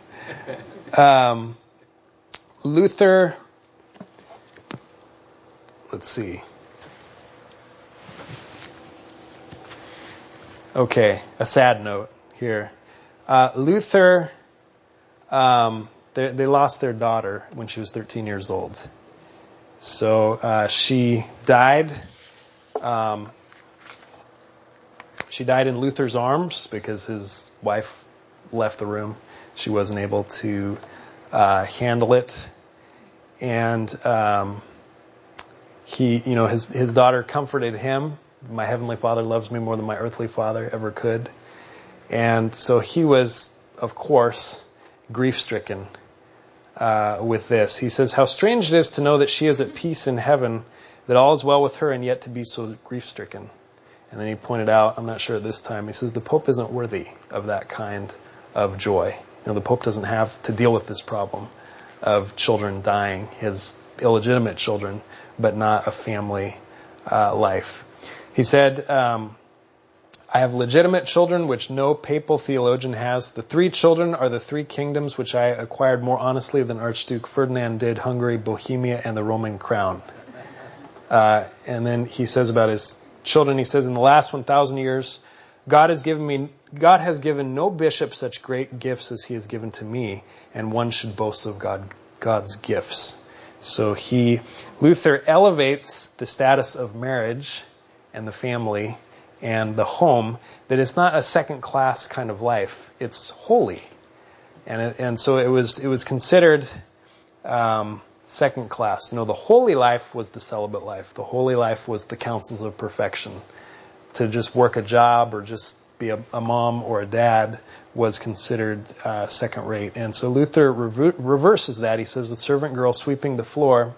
Luther, let's see. Okay, a sad note here. Luther, they lost their daughter when she was 13 years old. So she died. She died in Luther's arms because his wife left the room. She wasn't able to handle it, and his daughter comforted him. "My heavenly Father loves me more than my earthly father ever could," and so he was, of course, grief-stricken with this. He says, "How strange it is to know that she is at peace in heaven, that all is well with her, and yet to be so grief-stricken." And then he pointed out, I'm not sure at this time, he says, the Pope isn't worthy of that kind of joy. The Pope doesn't have to deal with this problem of children dying, his illegitimate children, but not a family life. He said, "I have legitimate children which no papal theologian has. The 3 children are the 3 kingdoms which I acquired more honestly than Archduke Ferdinand did Hungary, Bohemia, and the Roman crown." And then he says about his children, he says, "In the last 1,000 years, God has given no bishop such great gifts as he has given to me, and one should boast of God's gifts." So Luther elevates the status of marriage and the family and the home, that it's not a second-class kind of life. It's holy. And so it was considered second class. The holy life was the celibate life. The holy life was the counsels of perfection. To just work a job or just be a mom or a dad was considered second rate. And so Luther reverses that. He says the servant girl sweeping the floor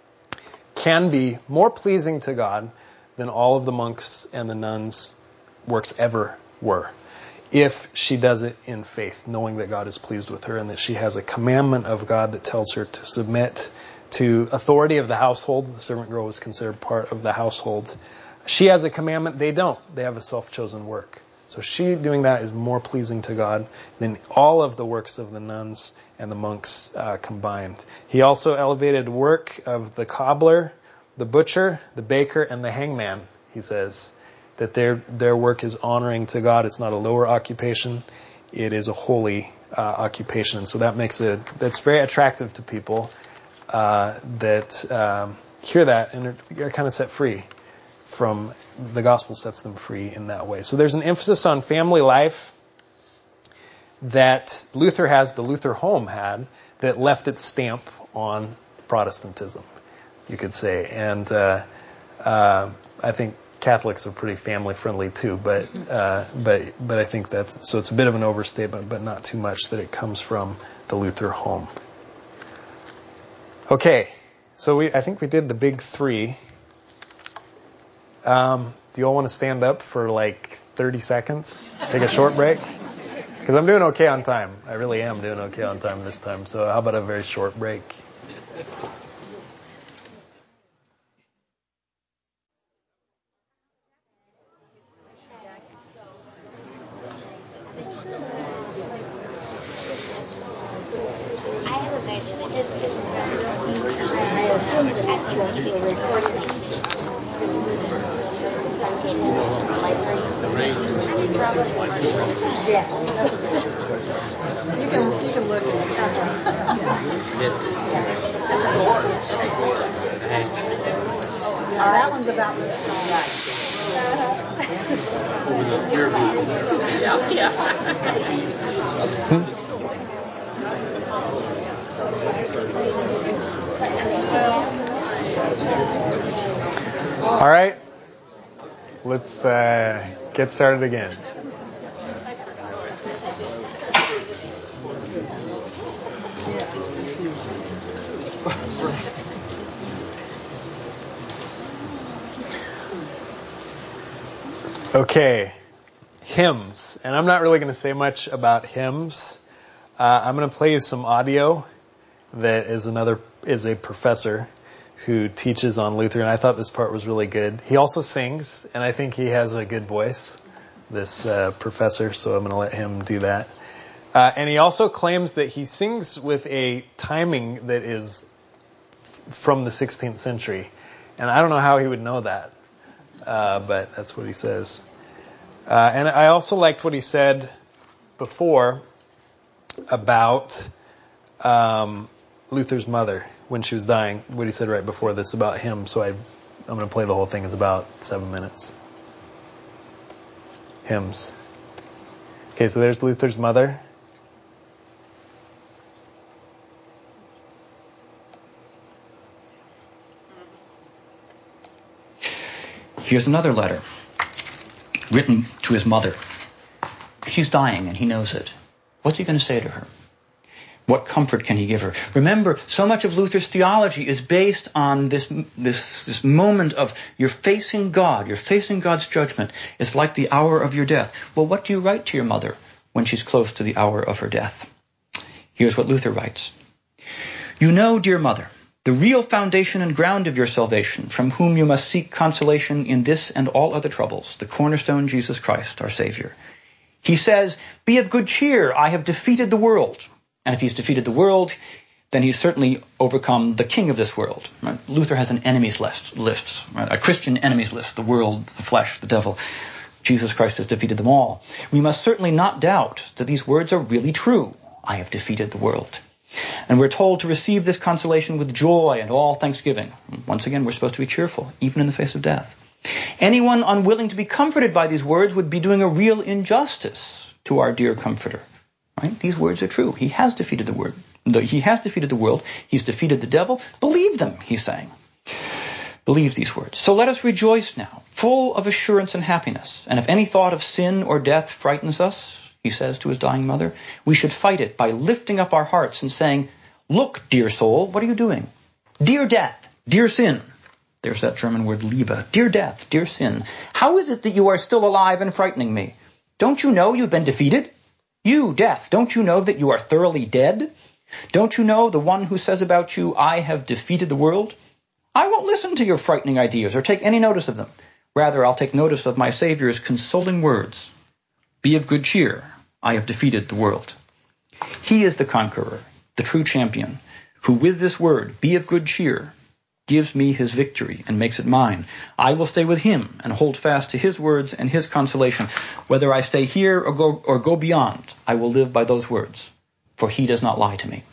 can be more pleasing to God than all of the monks and the nuns' works ever were, if she does it in faith, knowing that God is pleased with her and that she has a commandment of God that tells her to submit to authority of the household. The servant girl was considered part of the household. She has a commandment, they don't. They have a self-chosen work. So she doing that is more pleasing to God than all of the works of the nuns and the monks combined. He also elevated work of the cobbler, the butcher, the baker, and the hangman, he says, that their work is honoring to God. It's not a lower occupation. It is a holy occupation. So that's very attractive to people that hear that and are kind of set free from, the gospel sets them free in that way. So there's an emphasis on family life that the Luther home had, that left its stamp on Protestantism, you could say. And I think Catholics are pretty family friendly too, but I think so it's a bit of an overstatement, but not too much, that it comes from the Luther home. Okay, so I think we did the big 3. Do you all want to stand up for like 30 seconds? Take a short break? Because I'm doing okay on time. I really am doing okay on time this time. So how about a very short break? You can look at it. That one's about this tall. All right, let's get started again. Okay, hymns. And I'm not really going to say much about hymns. I'm going to play you some audio that is a professor who teaches on Luther, and I thought this part was really good. He also sings, and I think he has a good voice, this professor, so I'm going to let him do that. And he also claims that he sings with a timing that is from the 16th century. And I don't know how he would know that, but that's what he says. And I also liked what he said before about Luther's mother when she was dying, what he said right before this about him. So I'm going to play the whole thing. It's about 7 minutes. Hymns. Okay, so there's Luther's mother. Here's another letter written to his mother. She's dying and he knows it. What's he going to say to her? What comfort can he give her? Remember, so much of Luther's theology is based on this moment of you're facing God, you're facing God's judgment. It's like the hour of your death. Well, what do you write to your mother when she's close to the hour of her death? Here's what Luther writes. You know, dear mother, the real foundation and ground of your salvation, from whom you must seek consolation in this and all other troubles, the cornerstone, Jesus Christ, our Savior. He says, be of good cheer, I have defeated the world. And if he's defeated the world, then he's certainly overcome the king of this world. Right? Luther has an enemies list, right? A Christian enemies list, the world, the flesh, the devil. Jesus Christ has defeated them all. We must certainly not doubt that these words are really true. I have defeated the world. And we're told to receive this consolation with joy and all thanksgiving. Once again, we're supposed to be cheerful, even in the face of death. Anyone unwilling to be comforted by these words would be doing a real injustice to our dear comforter. Right? These words are true. He has defeated the world. He has defeated the world. He's defeated the devil. Believe them, he's saying. Believe these words. So let us rejoice now, full of assurance and happiness. And if any thought of sin or death frightens us, he says to his dying mother, we should fight it by lifting up our hearts and saying, look, dear soul, what are you doing? Dear death, dear sin. There's that German word Liebe. Dear death, dear sin. How is it that you are still alive and frightening me? Don't you know you've been defeated? You, death, don't you know that you are thoroughly dead? Don't you know the one who says about you, I have defeated the world? I won't listen to your frightening ideas or take any notice of them. Rather, I'll take notice of my Savior's consoling words. Be of good cheer. I have defeated the world. He is the conqueror, the true champion, who with this word, be of good cheer, gives me his victory and makes it mine. I will stay with him and hold fast to his words and his consolation. Whether I stay here or go beyond, I will live by those words, for he does not lie to me.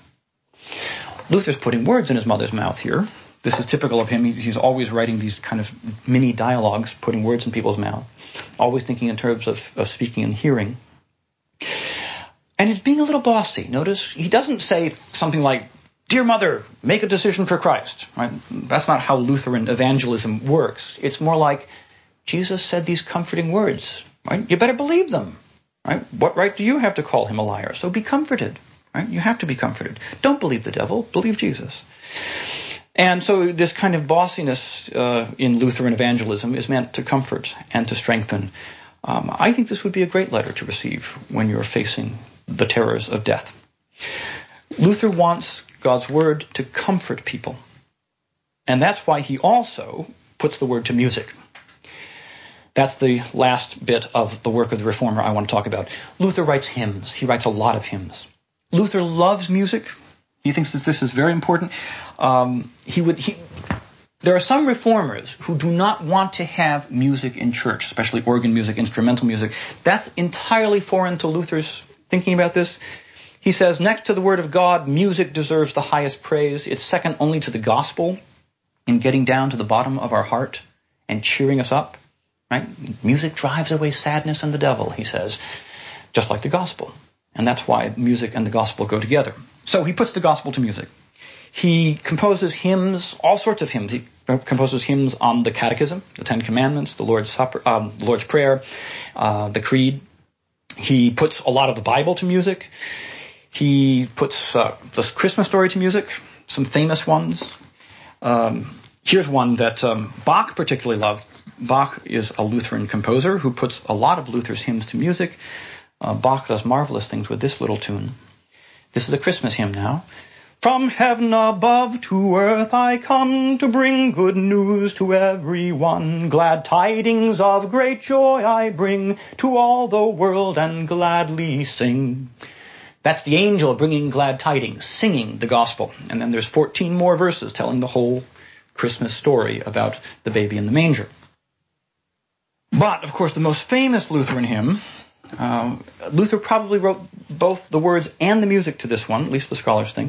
Luther's putting words in his mother's mouth here. This is typical of him. He's always writing these kind of mini dialogues, putting words in people's mouth, always thinking in terms of speaking and hearing. And he's being a little bossy. Notice he doesn't say something like, dear mother, make a decision for Christ. Right? That's not how Lutheran evangelism works. It's more like, Jesus said these comforting words. Right? You better believe them. Right? What right do you have to call him a liar? So be comforted. Right? You have to be comforted. Don't believe the devil. Believe Jesus. And so this kind of bossiness in Lutheran evangelism is meant to comfort and to strengthen. I think this would be a great letter to receive when you're facing the terrors of death. Luther wants God's word to comfort people. And that's why he also puts the word to music. That's the last bit of the work of the Reformer I want to talk about. Luther writes hymns. He writes a lot of hymns. Luther loves music. He thinks that this is very important. There are some reformers who do not want to have music in church, especially organ music, instrumental music. That's entirely foreign to Luther's thinking about this. He says, next to the word of God, music deserves the highest praise. It's second only to the gospel in getting down to the bottom of our heart and cheering us up. Right? Music drives away sadness and the devil, he says, just like the gospel. And that's why music and the gospel go together. So he puts the gospel to music. He composes hymns, all sorts of hymns. composes hymns on the Catechism, the Ten Commandments, the Lord's Supper, the Lord's Prayer, the Creed. He puts a lot of the Bible to music. He puts the Christmas story to music, some famous ones. Here's one that Bach particularly loved. Bach is a Lutheran composer who puts a lot of Luther's hymns to music. Bach does marvelous things with this little tune. This is a Christmas hymn now. From heaven above to earth I come to bring good news to everyone. Glad tidings of great joy I bring to all the world and gladly sing. That's the angel bringing glad tidings, singing the gospel. And then there's 14 more verses telling the whole Christmas story about the baby in the manger. But, of course, the most famous Lutheran hymn, Luther probably wrote both the words and the music to this one, at least the scholars think.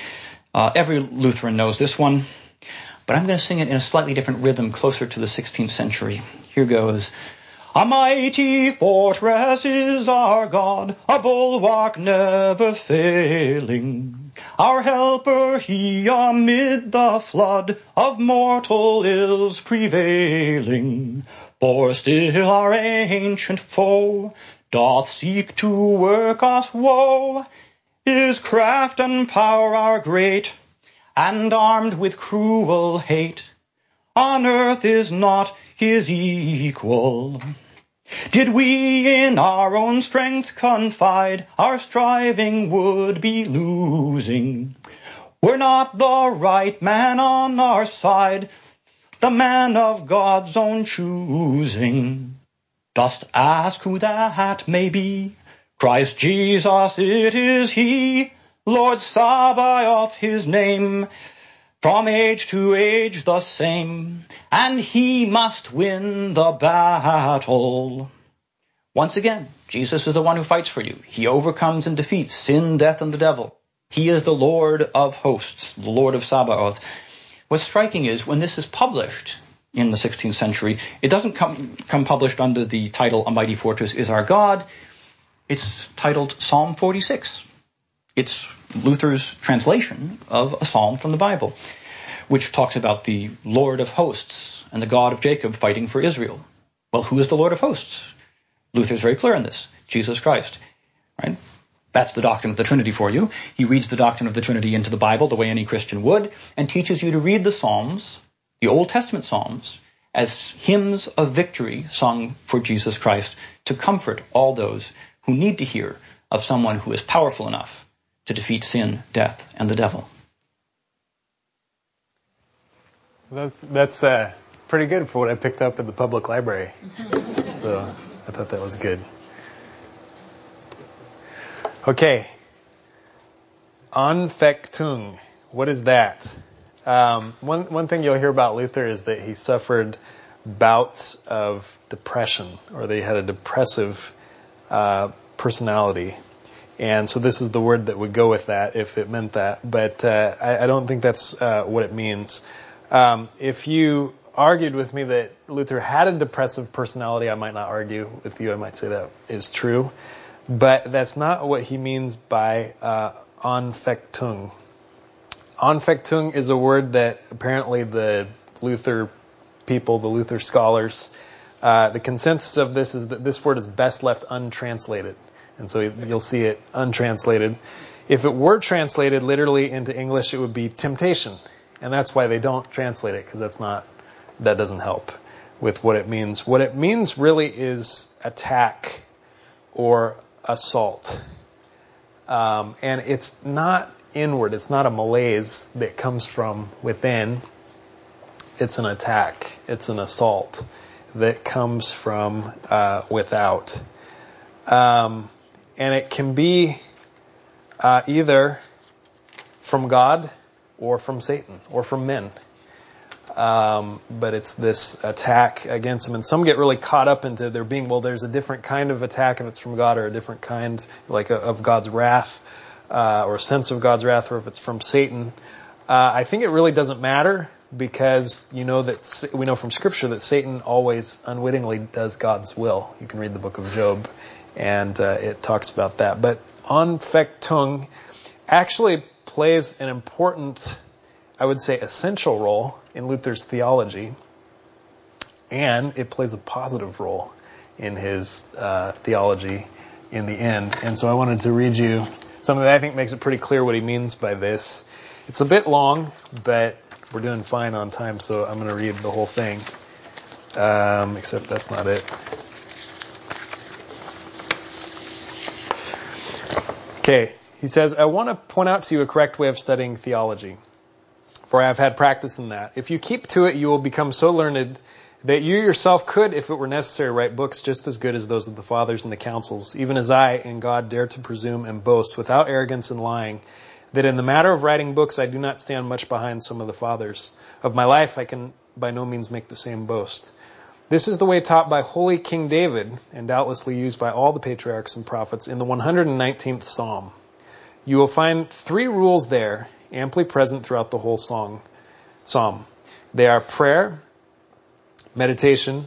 Every Lutheran knows this one, but I'm going to sing it in a slightly different rhythm, closer to the 16th century. Here goes. A mighty fortress is our God, a bulwark never failing. Our helper he amid the flood of mortal ills prevailing. For still our ancient foe doth seek to work us woe. His craft and power are great, and armed with cruel hate. On earth is not his equal. Did we in our own strength confide, our striving would be losing. Were not the right man on our side, the man of God's own choosing. Dost ask who that may be? Christ Jesus it is he, Lord Sabaoth his name, from age to age the same, and he must win the battle. Once again, Jesus is the one who fights for you. He overcomes and defeats sin, death, and the devil. He is the Lord of hosts, the Lord of Sabaoth. What's striking is when this is published in the 16th century, it doesn't come published under the title A Mighty Fortress is Our God. It's titled Psalm 46. It's Luther's translation of a psalm from the Bible, which talks about the Lord of hosts and the God of Jacob fighting for Israel. Well, who is the Lord of hosts? Luther's very clear on this. Jesus Christ. Right? That's the doctrine of the Trinity for you. He reads the doctrine of the Trinity into the Bible the way any Christian would, and teaches you to read the Psalms, the Old Testament Psalms, as hymns of victory sung for Jesus Christ to comfort all those who need to hear of someone who is powerful enough to defeat sin, death, and the devil. That's pretty good for what I picked up at the public library. So I thought that was good. Okay. Anfechtung. What is that? One thing you'll hear about Luther is that he suffered bouts of depression, or they had a depressive personality. And so this is the word that would go with that if it meant that. But I don't think that's what it means. If you argued with me that Luther had a depressive personality, I might not argue with you. I might say that is true. But that's not what he means by Anfechtung. Anfechtung is a word that apparently the Luther people, the Luther scholars, the consensus of this is that this word is best left untranslated. And so you'll see it untranslated. If it were translated literally into English, it would be temptation. And that's why they don't translate it, because that doesn't help with what it means. What it means really is attack or assault. And it's not inward. It's not a malaise that comes from within. It's an attack. It's an assault that comes from without. And it can be either from God or from Satan or from men. But it's this attack against them. And some get really caught up into there being, well, there's a different kind of attack if it's from God, or a different kind like of God's wrath, or a sense of God's wrath, or if it's from Satan. I think it really doesn't matter, because we know from Scripture that Satan always unwittingly does God's will. You can read the book of Job, and it talks about that. But Anfechtung actually plays an important I would say, essential role in Luther's theology, and it plays a positive role in his theology in the end. And so I wanted to read you something that I think makes it pretty clear what he means by this. It's a bit long, but we're doing fine on time, so I'm going to read the whole thing. Except that's not it. Okay, he says, I want to point out to you a correct way of studying theology, for I have had practice in that. If you keep to it, you will become so learned that you yourself could, if it were necessary, write books just as good as those of the fathers and the councils, even as I, in God, dare to presume and boast, without arrogance and lying, that in the matter of writing books I do not stand much behind some of the fathers. Of my life I can by no means make the same boast. This is the way taught by holy King David, and doubtlessly used by all the patriarchs and prophets in the 119th Psalm. You will find 3 rules there, amply present throughout the whole Psalm. They are prayer, meditation,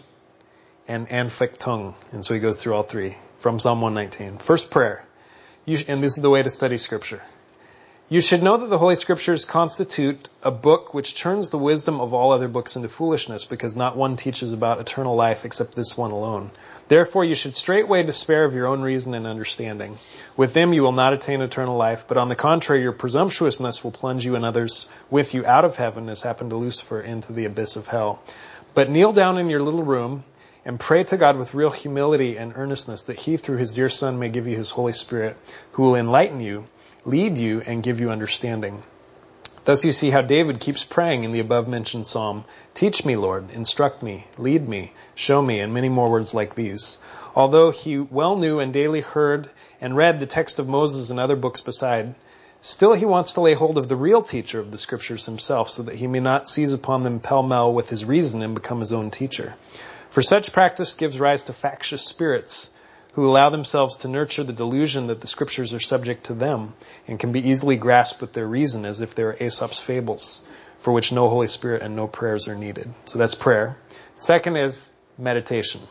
and Anfechtung. And so he goes through all 3 from Psalm 119. First, prayer. And this is the way to study Scripture. You should know that the Holy Scriptures constitute a book which turns the wisdom of all other books into foolishness, because not one teaches about eternal life except this one alone. Therefore you should straightway despair of your own reason and understanding. With them you will not attain eternal life, but on the contrary your presumptuousness will plunge you and others with you out of heaven, as happened to Lucifer, into the abyss of hell. But kneel down in your little room and pray to God with real humility and earnestness, that he through his dear Son may give you his Holy Spirit, who will enlighten you, lead you, and give you understanding. Thus you see how David keeps praying in the above-mentioned psalm, Teach me, Lord, instruct me, lead me, show me, and many more words like these. Although he well knew and daily heard and read the text of Moses and other books beside, still he wants to lay hold of the real teacher of the Scriptures himself, so that he may not seize upon them pell-mell with his reason and become his own teacher. For such practice gives rise to factious spirits, who allow themselves to nurture the delusion that the Scriptures are subject to them and can be easily grasped with their reason, as if they were Aesop's fables, for which no Holy Spirit and no prayers are needed. So that's prayer. Second is meditation.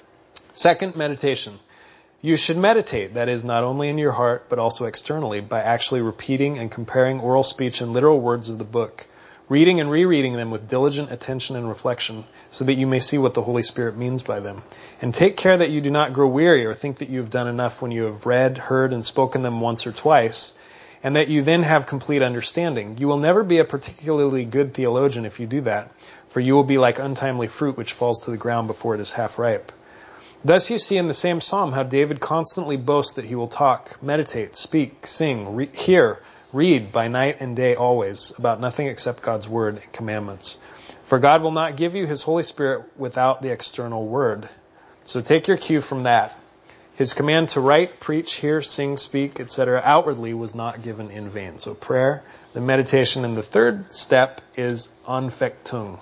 Second, meditation. You should meditate, that is, not only in your heart, but also externally, by actually repeating and comparing oral speech and literal words of the book, reading and rereading them with diligent attention and reflection, so that you may see what the Holy Spirit means by them. And take care that you do not grow weary or think that you have done enough when you have read, heard, and spoken them once or twice, and that you then have complete understanding. You will never be a particularly good theologian if you do that, for you will be like untimely fruit which falls to the ground before it is half ripe. Thus you see in the same psalm how David constantly boasts that he will talk, meditate, speak, sing, hear, read by night and day always, about nothing except God's word and commandments. For God will not give you his Holy Spirit without the external word. So take your cue from that. His command to write, preach, hear, sing, speak, etc. outwardly was not given in vain. So prayer, the meditation, and the third step is Anfechtung.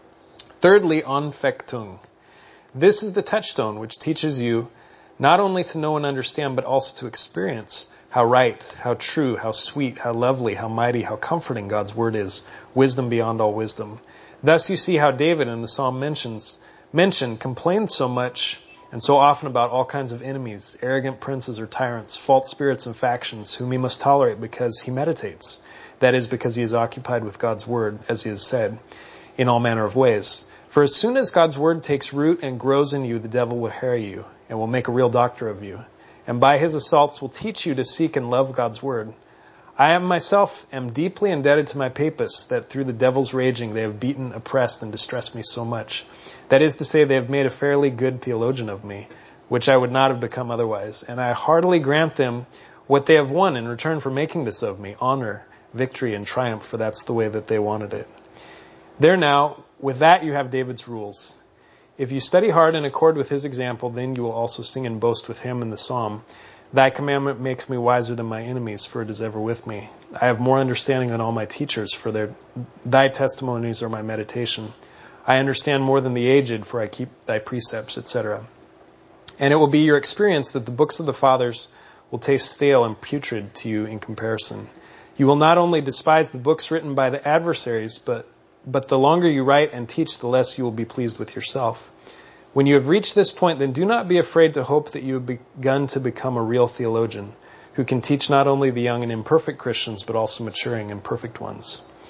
Thirdly, Anfechtung. This is the touchstone which teaches you not only to know and understand, but also to experience how right, how true, how sweet, how lovely, how mighty, how comforting God's word is, wisdom beyond all wisdom. Thus you see how David in the psalm complained so much and so often about all kinds of enemies, arrogant princes or tyrants, false spirits and factions, whom he must tolerate because he meditates. That is, because he is occupied with God's word, as he has said, in all manner of ways. For as soon as God's word takes root and grows in you, the devil will harry you and will make a real doctor of you, and by his assaults will teach you to seek and love God's word. I myself am deeply indebted to my papists, that through the devil's raging they have beaten, oppressed, and distressed me so much. That is to say, they have made a fairly good theologian of me, which I would not have become otherwise. And I heartily grant them what they have won in return for making this of me, honor, victory, and triumph, for that's the way that they wanted it. There now, with that you have David's rules. If you study hard in accord with his example, then you will also sing and boast with him in the psalm. Thy commandment makes me wiser than my enemies, for it is ever with me. I have more understanding than all my teachers, for thy testimonies are my meditation. I understand more than the aged, for I keep thy precepts, etc. And it will be your experience that the books of the fathers will taste stale and putrid to you in comparison. You will not only despise the books written by the adversaries, but the longer you write and teach, the less you will be pleased with yourself. When you have reached this point, then do not be afraid to hope that you have begun to become a real theologian, who can teach not only the young and imperfect Christians, but also maturing and perfect ones.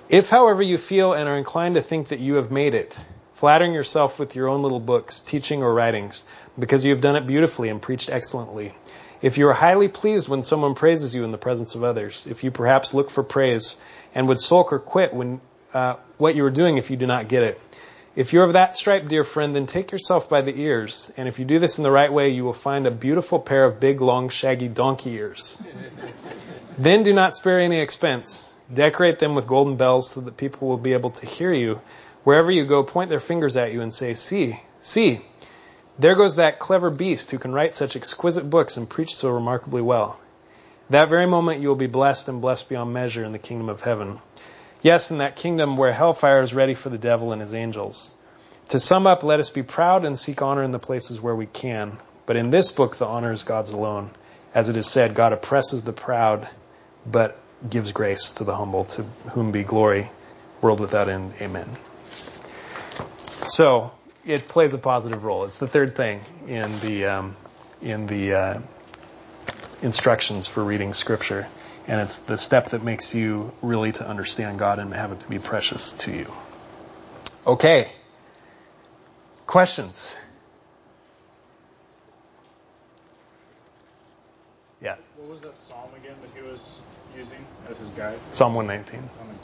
If, however, you feel and are inclined to think that you have made it, flattering yourself with your own little books, teaching or writings, because you have done it beautifully and preached excellently, if you are highly pleased when someone praises you in the presence of others, if you perhaps look for praise and would sulk or quit when what you are doing if you do not get it, if you're of that stripe, dear friend, then take yourself by the ears, and if you do this in the right way, you will find a beautiful pair of big, long, shaggy donkey ears. Then do not spare any expense. Decorate them with golden bells so that people will be able to hear you. Wherever you go, point their fingers at you and say, see, there goes that clever beast who can write such exquisite books and preach so remarkably well. That very moment you will be blessed and blessed beyond measure in the kingdom of heaven. Yes, in that kingdom where hellfire is ready for the devil and his angels. To sum up, let us be proud and seek honor in the places where we can. But in this book, the honor is God's alone. As it is said, God oppresses the proud, but gives grace to the humble, to whom be glory, world without end. Amen. So, it plays a positive role. It's the third thing in the instructions for reading Scripture. And it's the step that makes you really to understand God and have it to be precious to you. Okay. Questions? Yeah. What was that psalm again that he was using as his guide? Psalm 119.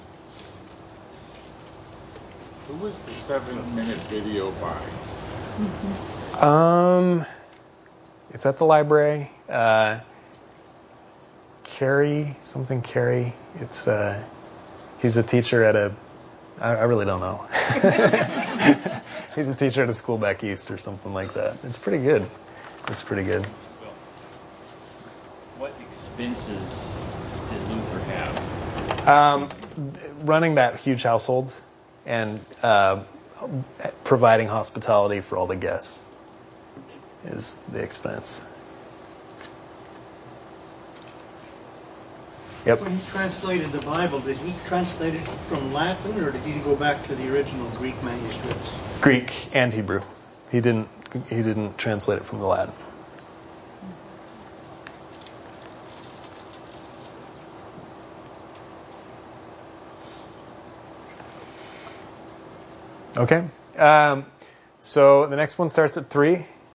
Who was the 7-minute video by? It's at the library. Carey. It's he's a teacher at I really don't know. He's a teacher at a school back east or something like that. It's pretty good. What expenses did Luther have? Running that huge household and providing hospitality for all the guests is the expense. Yep. When he translated the Bible, did he translate it from Latin, or did he go back to the original Greek manuscripts? Greek and Hebrew. He didn't translate it from the Latin. Okay. So the next one starts at 3.